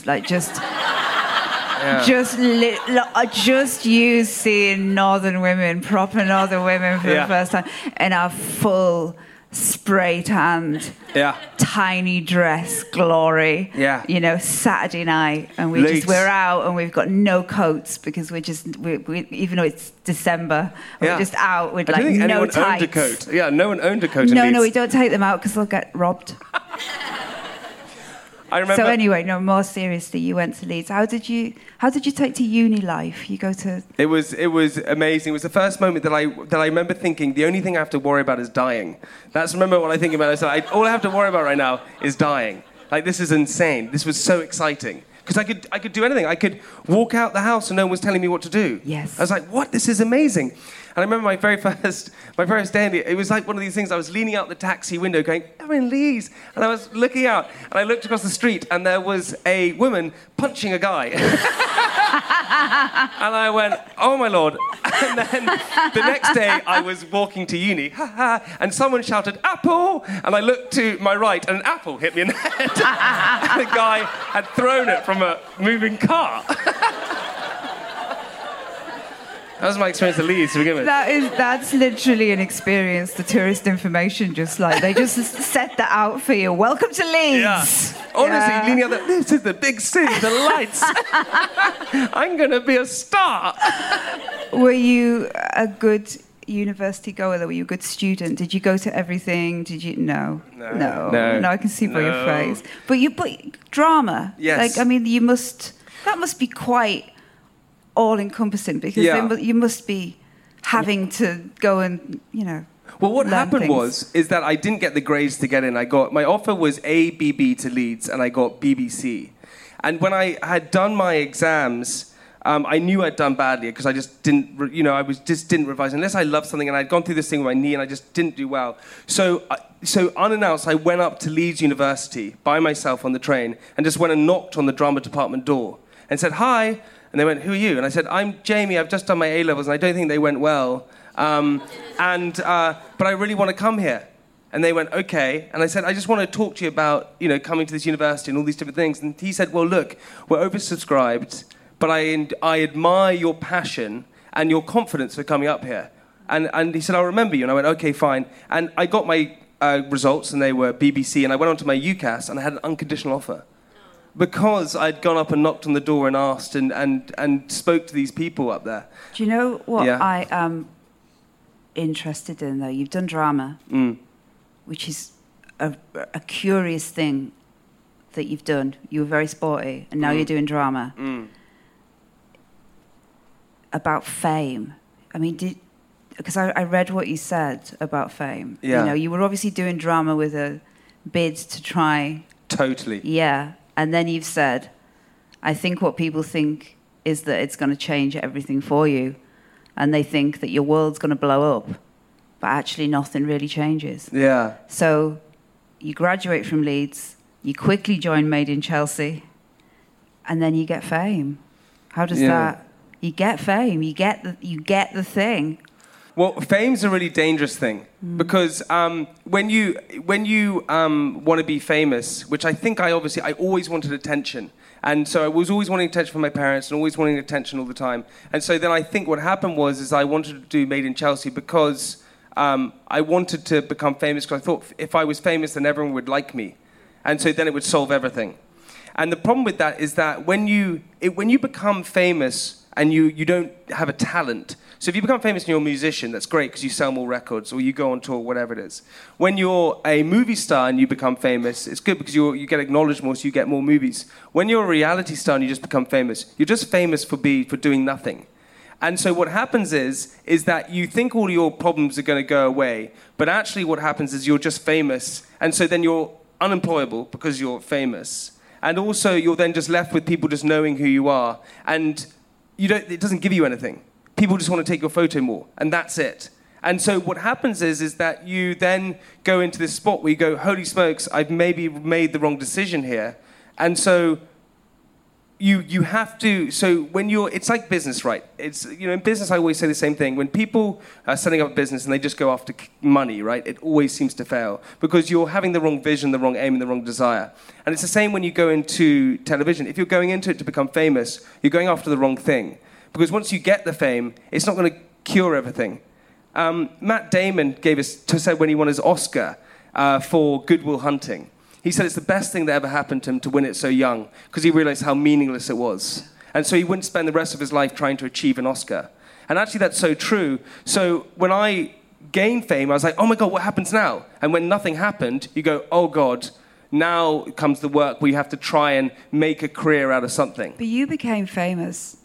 just you seeing proper northern women for the first time in our full spray tanned, tiny dress glory. Saturday night, and we're out and we've got no coats because we even though it's December, we're just out with no tights. Owned a coat. Yeah, no one owned a coat. No, we don't take them out because they'll get robbed. I remember. So anyway, more seriously, you went to Leeds. How did you take to uni life? You go to. It was amazing. It was the first moment that I remember thinking the only thing I have to worry about is dying. Remember what I think about. All I have to worry about right now is dying. This is insane. This was so exciting. Because I could do anything. I could walk out the house and no one was telling me what to do. Yes. I was like, what? This is amazing. And I remember my very first day in it was like one of these things. I was leaning out the taxi window going, I'm in Leeds. And I was looking out and I looked across the street and there was a woman punching a guy. And I went, oh my Lord. And then the next day I was walking to uni and someone shouted, apple! And I looked to my right and an apple hit me in the head. And the guy had thrown it from a moving car. That was my experience at Leeds to begin with. That's literally an experience. The tourist information they just set that out for you. Welcome to Leeds. Yeah. Honestly, leaning out there, this is the big city, the lights. I'm going to be a star. Were you a good university goer? Were you a good student? Did you go to everything? Did you? No. I can see by your face. But drama. Yes. That must be quite all-encompassing because you must be having to go and, Well, what happened things. is that I didn't get the grades to get in. My offer was ABB to Leeds, and I got BBC. And when I had done my exams, I knew I'd done badly because I just didn't, didn't revise unless I loved something, and I'd gone through this thing with my knee, and I just didn't do well. So unannounced, I went up to Leeds University by myself on the train and just went and knocked on the drama department door and said, "Hi." And they went, "Who are you?" And I said, "I'm Jamie. I've just done my A-levels, and I don't think they went well. But I really want to come here." And they went, "Okay." And I said, "I just want to talk to you about, coming to this university and all these different things." And he said, "Well, look, we're oversubscribed, but I admire your passion and your confidence for coming up here." And he said, "I'll remember you." And I went, "Okay, fine." And I got my results, and they were BBC, and I went on to my UCAS, and I had an unconditional offer. Because I'd gone up and knocked on the door and asked and spoke to these people up there. Do you know what I am interested in, though? You've done drama, which is a curious thing that you've done. You were very sporty, and now you're doing drama. About fame. I mean, because I read what you said about fame. Yeah. You were obviously doing drama with a bid to try... Totally. Yeah. And then you've said, I think what people think is that it's going to change everything for you. And they think that your world's going to blow up. But actually nothing really changes. Yeah. So you graduate from Leeds. You quickly join Made in Chelsea. And then you get fame. How does that... You get fame. You get the thing. Well, fame's a really dangerous thing because when you want to be famous, which I think I always wanted attention, and so I was always wanting attention from my parents and always wanting attention all the time. And so then I think what happened was I wanted to do Made in Chelsea because I wanted to become famous because I thought if I was famous, then everyone would like me, and so then it would solve everything. And the problem with that is that when you become famous and you don't have a talent. So if you become famous and you're a musician, that's great because you sell more records or you go on tour, whatever it is. When you're a movie star and you become famous, it's good because you get acknowledged more, so you get more movies. When you're a reality star and you just become famous, you're just famous for doing nothing. And so what happens is that you think all your problems are going to go away, but actually what happens is you're just famous, and so then you're unemployable because you're famous. And also you're then just left with people just knowing who you are, and it doesn't give you anything. People just want to take your photo more, and that's it. And so what happens is that you then go into this spot where you go, holy smokes, I've maybe made the wrong decision here. And so you have to, so when it's like business, right? It's, in business I always say the same thing. When people are setting up a business and they just go after money, right? It always seems to fail because you're having the wrong vision, the wrong aim, and the wrong desire. And it's the same when you go into television. If you're going into it to become famous, you're going after the wrong thing. Because once you get the fame, it's not going to cure everything. Matt Damon said when he won his Oscar for Good Will Hunting, he said it's the best thing that ever happened to him to win it so young because he realized how meaningless it was. And so he wouldn't spend the rest of his life trying to achieve an Oscar. And actually that's so true. So when I gained fame, I was like, oh my God, what happens now? And when nothing happened, you go, oh God, now comes the work where you have to try and make a career out of something. But you became famous.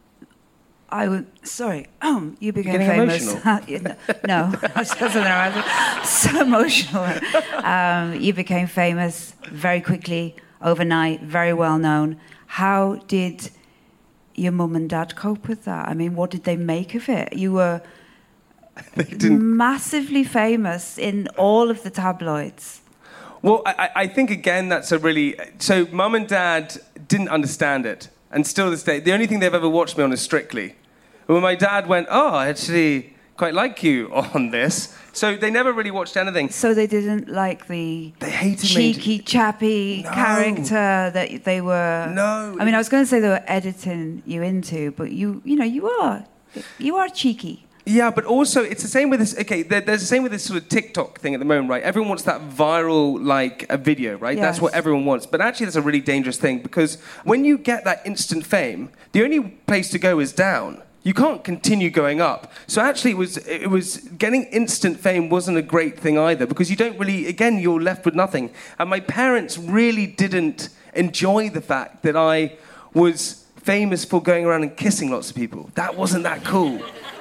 You became Getting famous. Emotional? No, I was so emotional. You became famous very quickly, overnight, very well known. How did your mum and dad cope with that? I mean, what did they make of it? You were massively famous in all of the tabloids. Well, I think, again, that's a really... So mum and dad didn't understand it. And still to this day, the only thing they've ever watched me on is Strictly. When my dad went, I actually quite like you on this. So they never really watched anything. So they didn't like the cheeky, chappy character that they were... No. I mean, I was going to say they were editing you into, but you are. You are cheeky. Yeah, but also it's the same with this. Okay, there's the same with this sort of TikTok thing at the moment, right? Everyone wants that viral a video, right? Yes. That's what everyone wants. But actually, that's a really dangerous thing because when you get that instant fame, the only place to go is down. You can't continue going up. So actually, it was getting instant fame wasn't a great thing either because you don't really. Again, you're left with nothing. And my parents really didn't enjoy the fact that I was famous for going around and kissing lots of people. That wasn't that cool.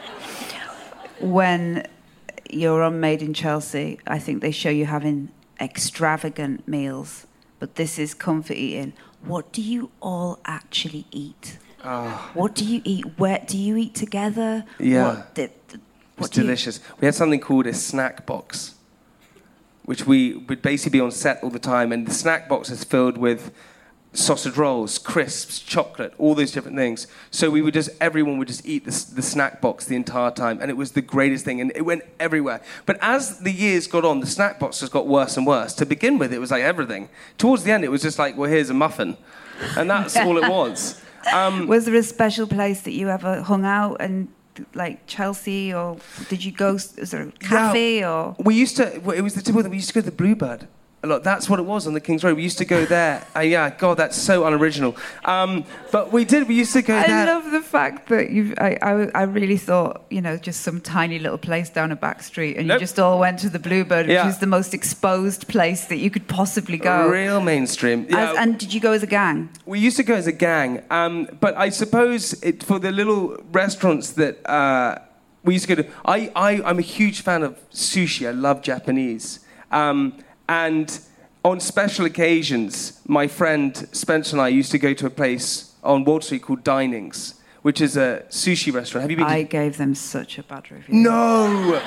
When you're on Made in Chelsea, I think they show you having extravagant meals, but this is comfort eating. What do you all actually eat? What do you eat? Where do you eat together? Yeah, it's delicious. We had something called a snack box, which we would basically be on set all the time, and the snack box is filled with sausage rolls, crisps, chocolate, all those different things. So everyone would just eat the snack box the entire time, and it was the greatest thing, and it went everywhere. But as the years got on, the snack box just got worse and worse. To begin with, it was like everything. Towards the end, it was just like, well, here's a muffin, and that's all it was. Was there a special place that you ever hung out and like Chelsea, or did you go? Was there a cafe or? We used to. It was the typical that we used to go to the Bluebird. A lot. That's what it was on the King's Road. We used to go there. Yeah, God, that's so unoriginal. But we did. We used to go there. I love the fact that I really thought, just some tiny little place down a back street, and you just all went to the Bluebird, which is the most exposed place that you could possibly go. Real mainstream. Yeah. And did you go as a gang? We used to go as a gang. But I suppose for the little restaurants that we used to go to, I'm a huge fan of sushi. I love Japanese. And on special occasions, my friend Spencer and I used to go to a place on Wall Street called Dinings, which is a sushi restaurant. Have you been? I gave them such a bad review. No!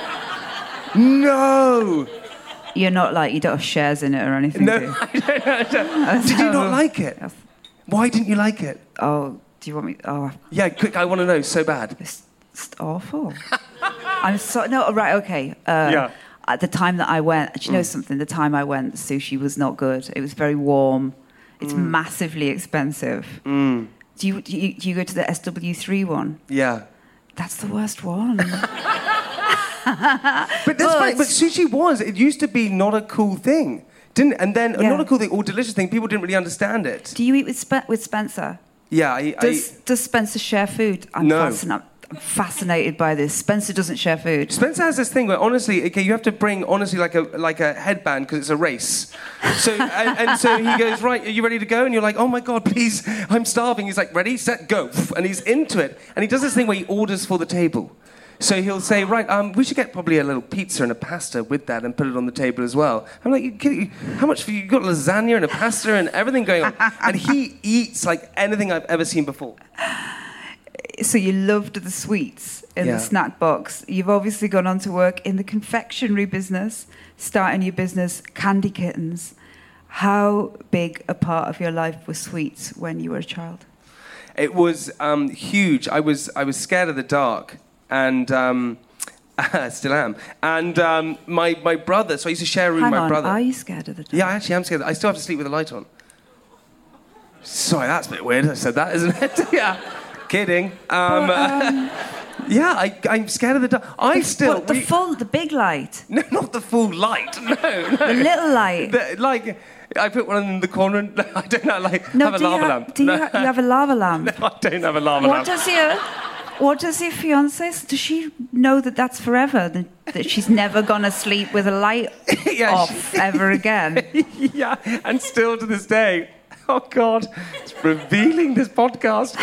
You're not you don't have shares in it or anything, No, do you? I don't. Did you not like it? Why didn't you like it? Oh, do you want me? Oh. Yeah, quick, I want to know so bad. It's awful. Okay. Yeah. At the time that I went, do you know something? The time I went, the sushi was not good. It was very warm. It's massively expensive. Do you go to the SW3 one? Yeah. That's the worst one. But that's right. But sushi it used to be not a cool thing. And then not a cool thing or delicious thing. People didn't really understand it. Do you eat with Spencer? Yeah. Does Spencer share food? No. I'm fascinated by this. Spencer doesn't share food. Spencer has this thing where, honestly, you have to bring, like a headband because it's a race. So so he goes, right, are you ready to go? And you're like, oh my God, please, I'm starving. He's like, ready, set, go. And he's into it. And he does this thing where he orders for the table. So he'll say, right, we should get probably a little pizza and a pasta with that and put it on the table as well. I'm like, how much for you? You've got lasagna and a pasta and everything going on. And he eats like anything I've ever seen before. So you loved the sweets in the snack box. You've obviously gone on to work in the confectionery business, starting your business, Candy Kittens. How big a part of your life was sweets when you were a child? It was huge. I was scared of the dark, and still am. And my brother, so I used to share a room with my brother. Are you scared of the dark? Yeah, I actually am scared. I still have to sleep with the light on. Sorry, that's a bit weird. I said that, isn't it? Yeah. Kidding. Yeah, I'm scared of the dark. The big light? No, not the full light. No. The little light? I put one in the corner and I don't know, have a lava lamp. You have a lava lamp? No, I don't have a lava lamp. What does your fiancé... Does she know that that's forever? That she's never going to sleep with a light off ever again? Yeah, and still to this day... Oh, God, it's revealing this podcast.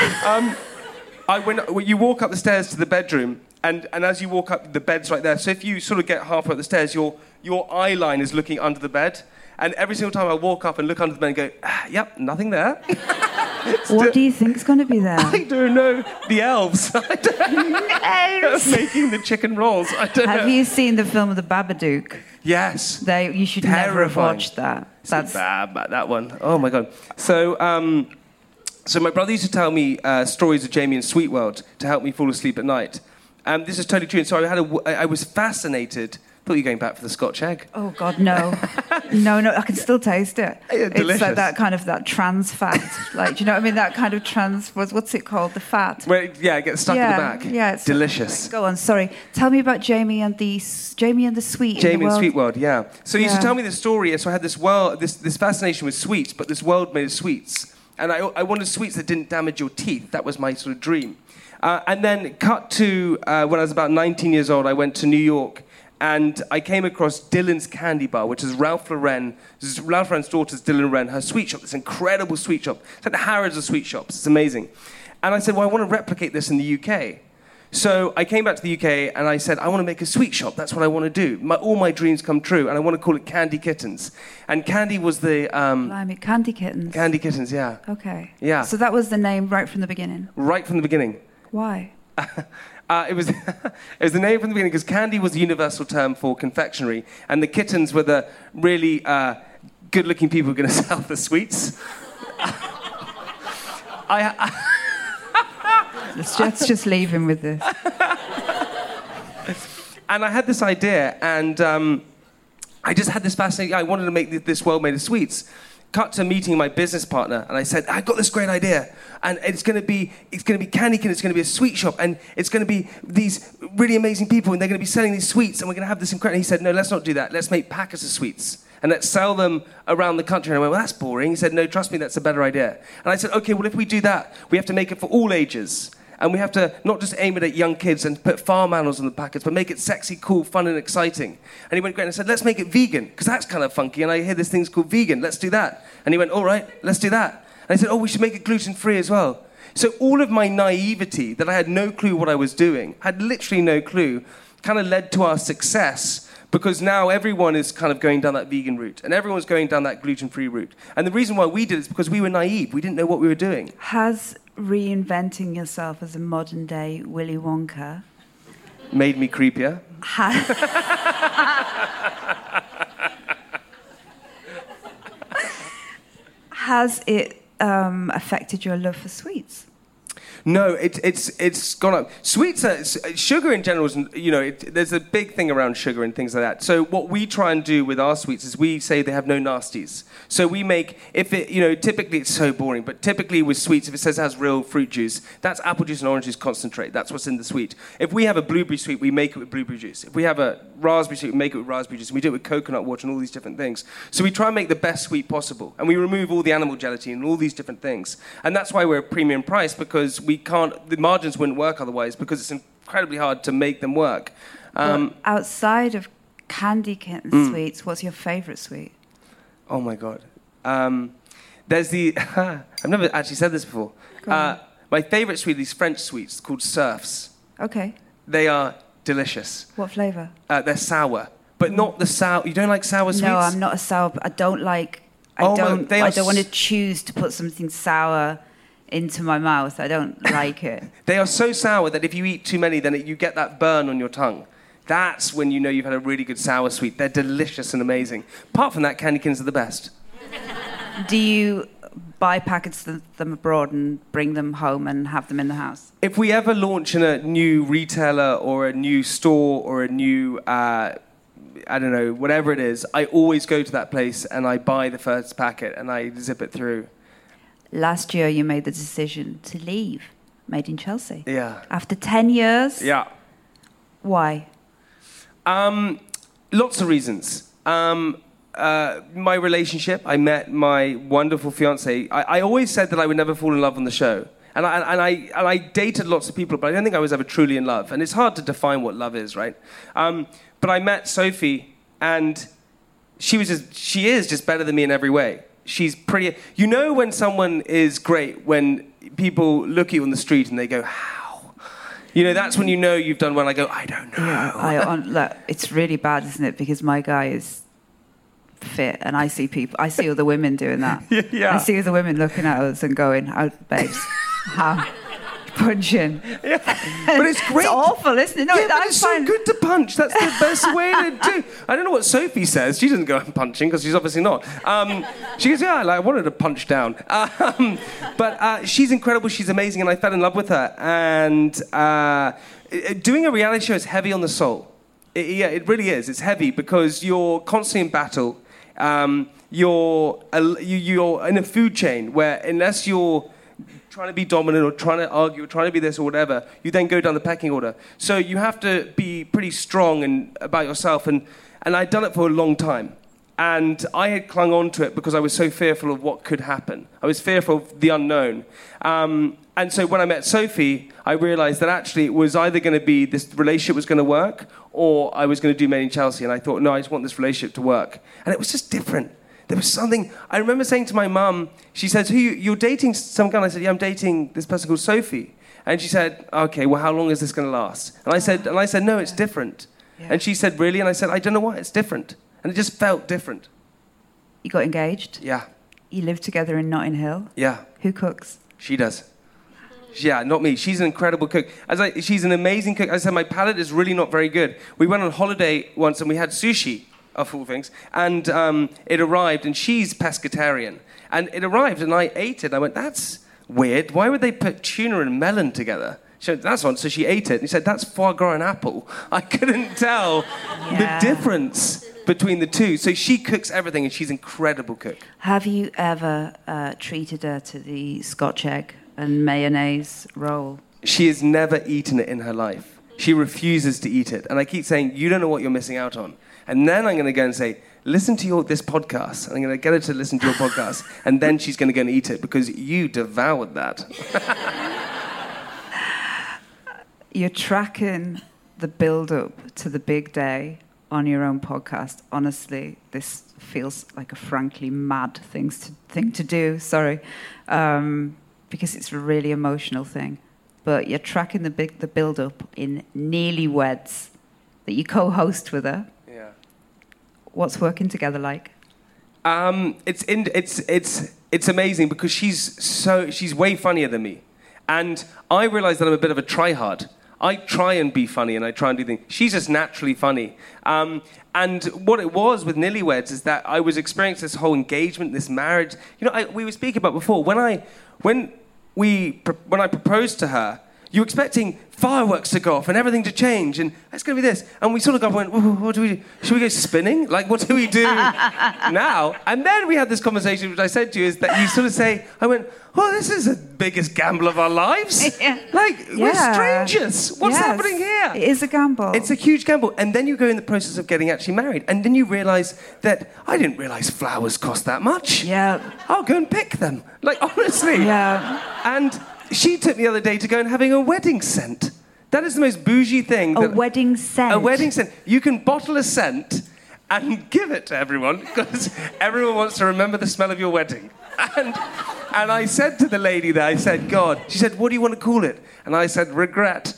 You walk up the stairs to the bedroom, and as you walk up, the bed's right there. So if you sort of get halfway up the stairs, your eye line is looking under the bed. And every single time I walk up and look under the bed and go, yep, nothing there. What do you think's going to be there? I don't know. The elves. Elves. Making the chicken rolls. I don't know. Have you seen the film The Babadook? Yes. You should never have watched that. That's bad, that one. Oh, my God. So my brother used to tell me stories of Jamie and Sweet World to help me fall asleep at night. This is totally true. And so I was fascinated Thought you were going back for the Scotch egg. Oh, God, no. No, I can still taste it. Yeah, delicious. It's like that kind of, that trans fat. Like, do you know what I mean? That kind of what's it called? The fat. Where it gets stuck in the back. Yeah, it's delicious. Go on, sorry. Tell me about Jamie and the Sweet. Jamie and Sweet World, yeah. So he used to tell me this story. So I had this fascination with sweets, but this world made of sweets. And I wanted sweets that didn't damage your teeth. That was my sort of dream. And then cut to when I was about 19 years old, I went to New York and I came across Dylan's Candy Bar, which is Ralph Lauren's daughter's Dylan Loren, her sweet shop, this incredible sweet shop. It's like the Harrods of sweet shops. It's amazing. And I said, well, I want to replicate this in the UK. So I came back to the UK and I said, I want to make a sweet shop. That's what I want to do. All my dreams come true. And I want to call it Candy Kittens. And Candy was the... Candy Kittens. Candy Kittens, yeah. Okay. Yeah. So that was the name right from the beginning? Right from the beginning. Why? It was the name from the beginning because candy was the universal term for confectionery, and the kittens were the really good-looking people who were going to sell the sweets. Let's just leave him with this. And I had this idea, and I just had this fascinating... I wanted to make this world made of sweets. Cut to meeting my business partner, and I said, I got this great idea, and it's going to be Candy Kittens, it's going to be a sweet shop, and it's going to be these really amazing people, and they're going to be selling these sweets, and we're going to have this incredible... He said, no, let's not do that. Let's make packets of sweets, and let's sell them around the country. And I went, well, that's boring. He said, no, trust me, that's a better idea. And I said, okay, well, if we do that, we have to make it for all ages. And we have to not just aim it at young kids and put farm animals on the packets, but make it sexy, cool, fun, and exciting. And he went, great. And I said, let's make it vegan, because that's kind of funky. And I hear this thing's called vegan. Let's do that. And he went, all right, let's do that. And I said, oh, we should make it gluten-free as well. So all of my naivety, that I had no clue what I was doing, had literally no clue, kind of led to our success, because now everyone is kind of going down that vegan route, and everyone's going down that gluten-free route. And the reason why we did it is because we were naive. We didn't know what we were doing. Has reinventing yourself as a modern-day Willy Wonka made me creepier? Has it affected your love for sweets? No, it's gone up. Sweets, sugar in general, there's a big thing around sugar and things like that. So what we try and do with our sweets is we say they have no nasties. So we make, typically it's so boring, but typically with sweets, if it says it has real fruit juice, that's apple juice and orange juice concentrate. That's what's in the sweet. If we have a blueberry sweet, we make it with blueberry juice. If we have a raspberry sweet, we make it with raspberry juice. And we do it with coconut water and all these different things. So we try and make the best sweet possible. And we remove all the animal gelatin and all these different things. And that's why we're a premium price, because the margins wouldn't work otherwise, because it's incredibly hard to make them work. Outside of Candy Kitten sweets, what's your favourite sweet? Oh my God. There's the, I've never actually said this before. My favourite sweet are these French sweets called Surfs. Okay. They are delicious. What flavour? They're sour, but not the sour. You don't like sour sweets? No, I'm not a sour, but I don't like, I don't want to choose to put something sour into my mouth. I don't like it. They are so sour that if you eat too many, then you get that burn on your tongue. That's when you know you've had a really good sour sweet. They're delicious and amazing. Apart from that, Candy Kittens are the best. Do you buy packets of them abroad and bring them home and have them in the house? If we ever launch in a new retailer or a new store or a new, I don't know, whatever it is, I always go to that place and I buy the first packet and I zip it through. Last year, you made the decision to leave Made in Chelsea. Yeah. After 10 years? Yeah. Why? Lots of reasons. My relationship, I met my wonderful fiancée. I always said that I would never fall in love on the show. And I dated lots of people, but I don't think I was ever truly in love. And it's hard to define what love is, right? But I met Sophie, and she is just better than me in every way. She's pretty... You know when someone is great, when people look at you on the street and they go, how? That's when you know you've done well. I go, I don't know. Look, it's really bad, isn't it? Because my guy is fit, and I see other women doing that. Yeah. I see other women looking at us and going, oh, babes, how? Punching. Yeah. But it's great. It's awful, isn't it? No, it's so good to punch. That's the best way to do. I don't know what Sophie says. She doesn't go out punching because she's obviously not. She goes, yeah, I wanted to punch down. But she's incredible. She's amazing, and I fell in love with her. And doing a reality show is heavy on the soul. it really is. It's heavy because you're constantly in battle. You're in a food chain where unless you're trying to be dominant or trying to argue or trying to be this or whatever, you then go down the pecking order. So you have to be pretty strong and about yourself. And I'd done it for a long time. And I had clung on to it because I was so fearful of what could happen. I was fearful of the unknown. And so when I met Sophie, I realized that actually it was either going to be this relationship was going to work or I was going to do Made in Chelsea. And I thought, no, I just want this relationship to work. And it was just different. There was something, I remember saying to my mum, she said, you're dating some guy? And I said, yeah, I'm dating this person called Sophie. And she said, okay, well, how long is this going to last? And I said, no, it's different. Yeah. And she said, really? And I said, I don't know why, it's different. And it just felt different. You got engaged? Yeah. You live together in Notting Hill? Yeah. Who cooks? She does. Yeah, not me. She's an incredible cook. She's an amazing cook. As I said, my palate is really not very good. We went on holiday once and we had sushi, of all things, and it arrived, and she's pescatarian. And it arrived, and I ate it. I went, that's weird. Why would they put tuna and melon together? She said, that's one. So she ate it, and he said, that's foie gras and apple. I couldn't tell the difference between the two. So she cooks everything, and she's an incredible cook. Have you ever treated her to the Scotch egg and mayonnaise roll? She has never eaten it in her life. She refuses to eat it. And I keep saying, you don't know what you're missing out on. And then I'm going to go and say, listen to this podcast. And I'm going to get her to listen to your podcast. And then she's going to go and eat it because you devoured that. You're tracking the build-up to the big day on your own podcast. Honestly, this feels like a frankly mad thing to do. Sorry. Because it's a really emotional thing. But you're tracking the build-up in Nearly Weds that you co-host with her. Yeah. What's working together like? It's amazing because she's way funnier than me, and I realise that I'm a bit of a tryhard. I try and be funny and I try and do things. She's just naturally funny. And what it was with Newlyweds is that I was experiencing this whole engagement, this marriage. You know, we were speaking about before. When I proposed to her, you're expecting fireworks to go off and everything to change, and it's going to be this. And we sort of went, what do we do? Should we go spinning? Like, what do we do now? And then we had this conversation, which I said to you, is that you sort of say, I went, well, this is the biggest gamble of our lives. We're strangers. What's happening here? It is a gamble. It's a huge gamble. And then you go in the process of getting actually married, and then you realise that I didn't realise flowers cost that much. Yeah. I'll go and pick them. Like, honestly. Yeah. And she took me the other day to go and having a wedding scent. That is the most bougie thing. A wedding scent? A wedding scent. You can bottle a scent and give it to everyone because everyone wants to remember the smell of your wedding. And I said to the lady there, I said, God, she said, what do you want to call it? And I said, regret.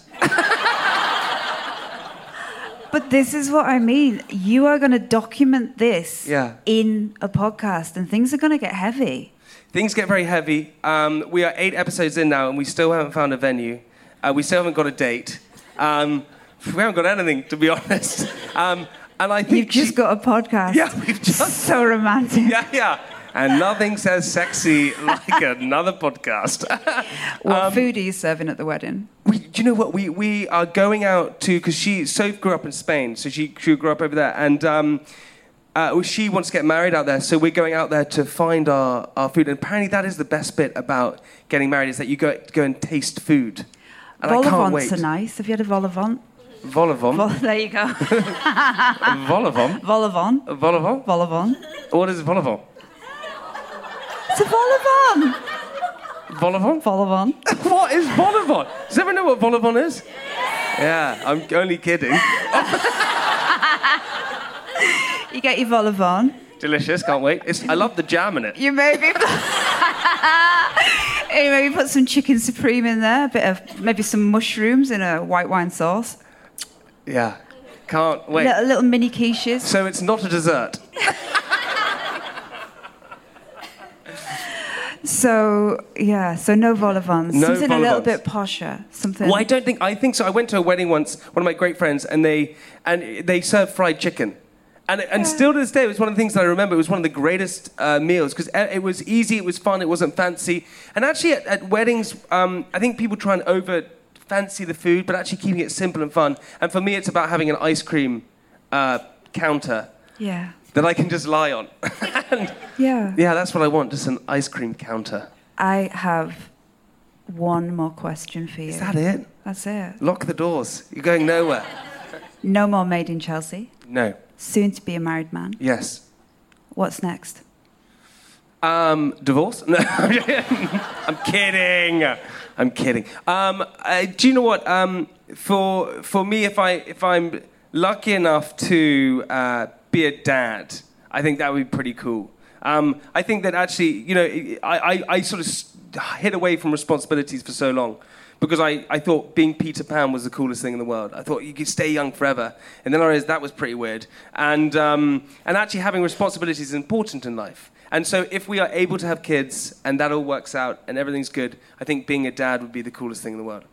But this is what I mean. You are going to document this in a podcast, and things are going to get heavy. Things get very heavy. We are 8 episodes in now, and we still haven't found a venue. We still haven't got a date. We haven't got anything, to be honest. And I think you've just got a podcast. Yeah, we've just so romantic. Yeah. And nothing says sexy like another podcast. What food are you serving at the wedding? Do you know what? We are going out to, because Soph grew up in Spain, so she grew up over there, and she wants to get married out there, so we're going out there to find our food. And apparently that is the best bit about getting married, is that you go and taste food. And I can't wait. Vol-au-vents are nice. Have you had a vol-au-vent? Vol-au-vent? There you go. Vol-au-vent? Vol-au-vent. Vol-au-vent? Vol-au-vent. What is vol-au-vent? It's a vol-au-vent. Vol-au-vent? Vol-au-vent. What is vol-au-vent? Does everyone know what vol-au-vent is? Yeah, I'm only kidding. You get your vol-au-vent. Delicious, can't wait. I love the jam in it. You maybe put some chicken supreme in there, a bit of maybe some mushrooms in a white wine sauce. Yeah, can't wait. Little mini quiches. So it's not a dessert. So no vol-au-vents. No something vol-au-vents. A little bit posher. Something. Well, I think so. I went to a wedding once, one of my great friends, and they served fried chicken. And still to this day, it was one of the things that I remember. It was one of the greatest meals because it was easy, it was fun, it wasn't fancy. And actually, at weddings, I think people try and over fancy the food, but actually keeping it simple and fun. And for me, it's about having an ice cream counter Yeah. that I can just lie on. And Yeah. yeah, that's what I want, just an ice cream counter. I have one more question for you. Is that it? That's it. Lock the doors. You're going nowhere. No more Made in Chelsea. No. Soon to be a married man. Yes. What's next? Divorce? No, I'm kidding. I'm kidding. Do you know what? For me, if I'm lucky enough to be a dad, I think that would be pretty cool. I think that actually, I sort of hid away from responsibilities for so long because I thought being Peter Pan was the coolest thing in the world. I thought you could stay young forever, and then I realized that was pretty weird. And actually having responsibilities is important in life. And so if we are able to have kids and that all works out and everything's good, I think being a dad would be the coolest thing in the world.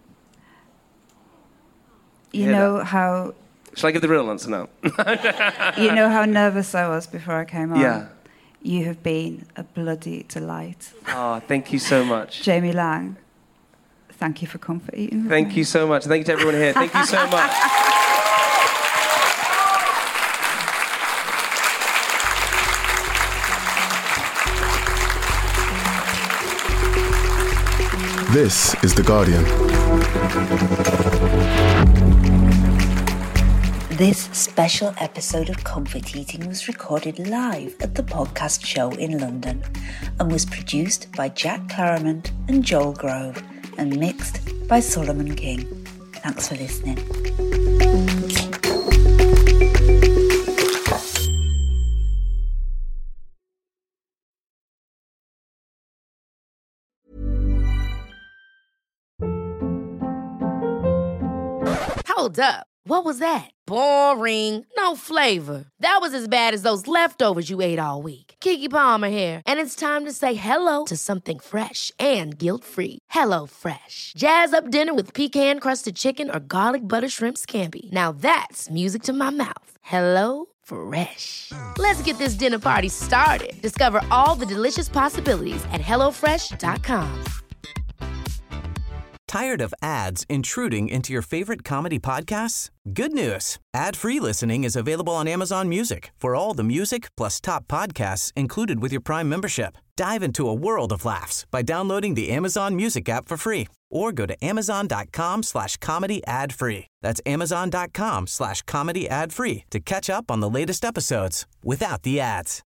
You know how... Shall I give the real answer now? You know how nervous I was before I came on? Yeah. You have been a bloody delight. Oh, thank you so much. Jamie Lang, thank you for comfort eating with Thank me. you so much. Thank you to everyone here. Thank you so much. This is The Guardian. This special episode of Comfort Eating was recorded live at the podcast show in London and was produced by Jack Claremont and Joel Grove and mixed by Solomon King. Thanks for listening. Hold up. What was that? Boring. No flavor. That was as bad as those leftovers you ate all week. Keke Palmer here, and it's time to say hello to something fresh and guilt-free. Hello Fresh. Jazz up dinner with pecan-crusted chicken or garlic butter shrimp scampi. Now that's music to my mouth. Hello Fresh. Let's get this dinner party started. Discover all the delicious possibilities at hellofresh.com. Tired of ads intruding into your favorite comedy podcasts? Good news. Ad-free listening is available on Amazon Music for all the music plus top podcasts included with your Prime membership. Dive into a world of laughs by downloading the Amazon Music app for free or go to amazon.com/comedy ad-free. That's amazon.com/comedy ad-free to catch up on the latest episodes without the ads.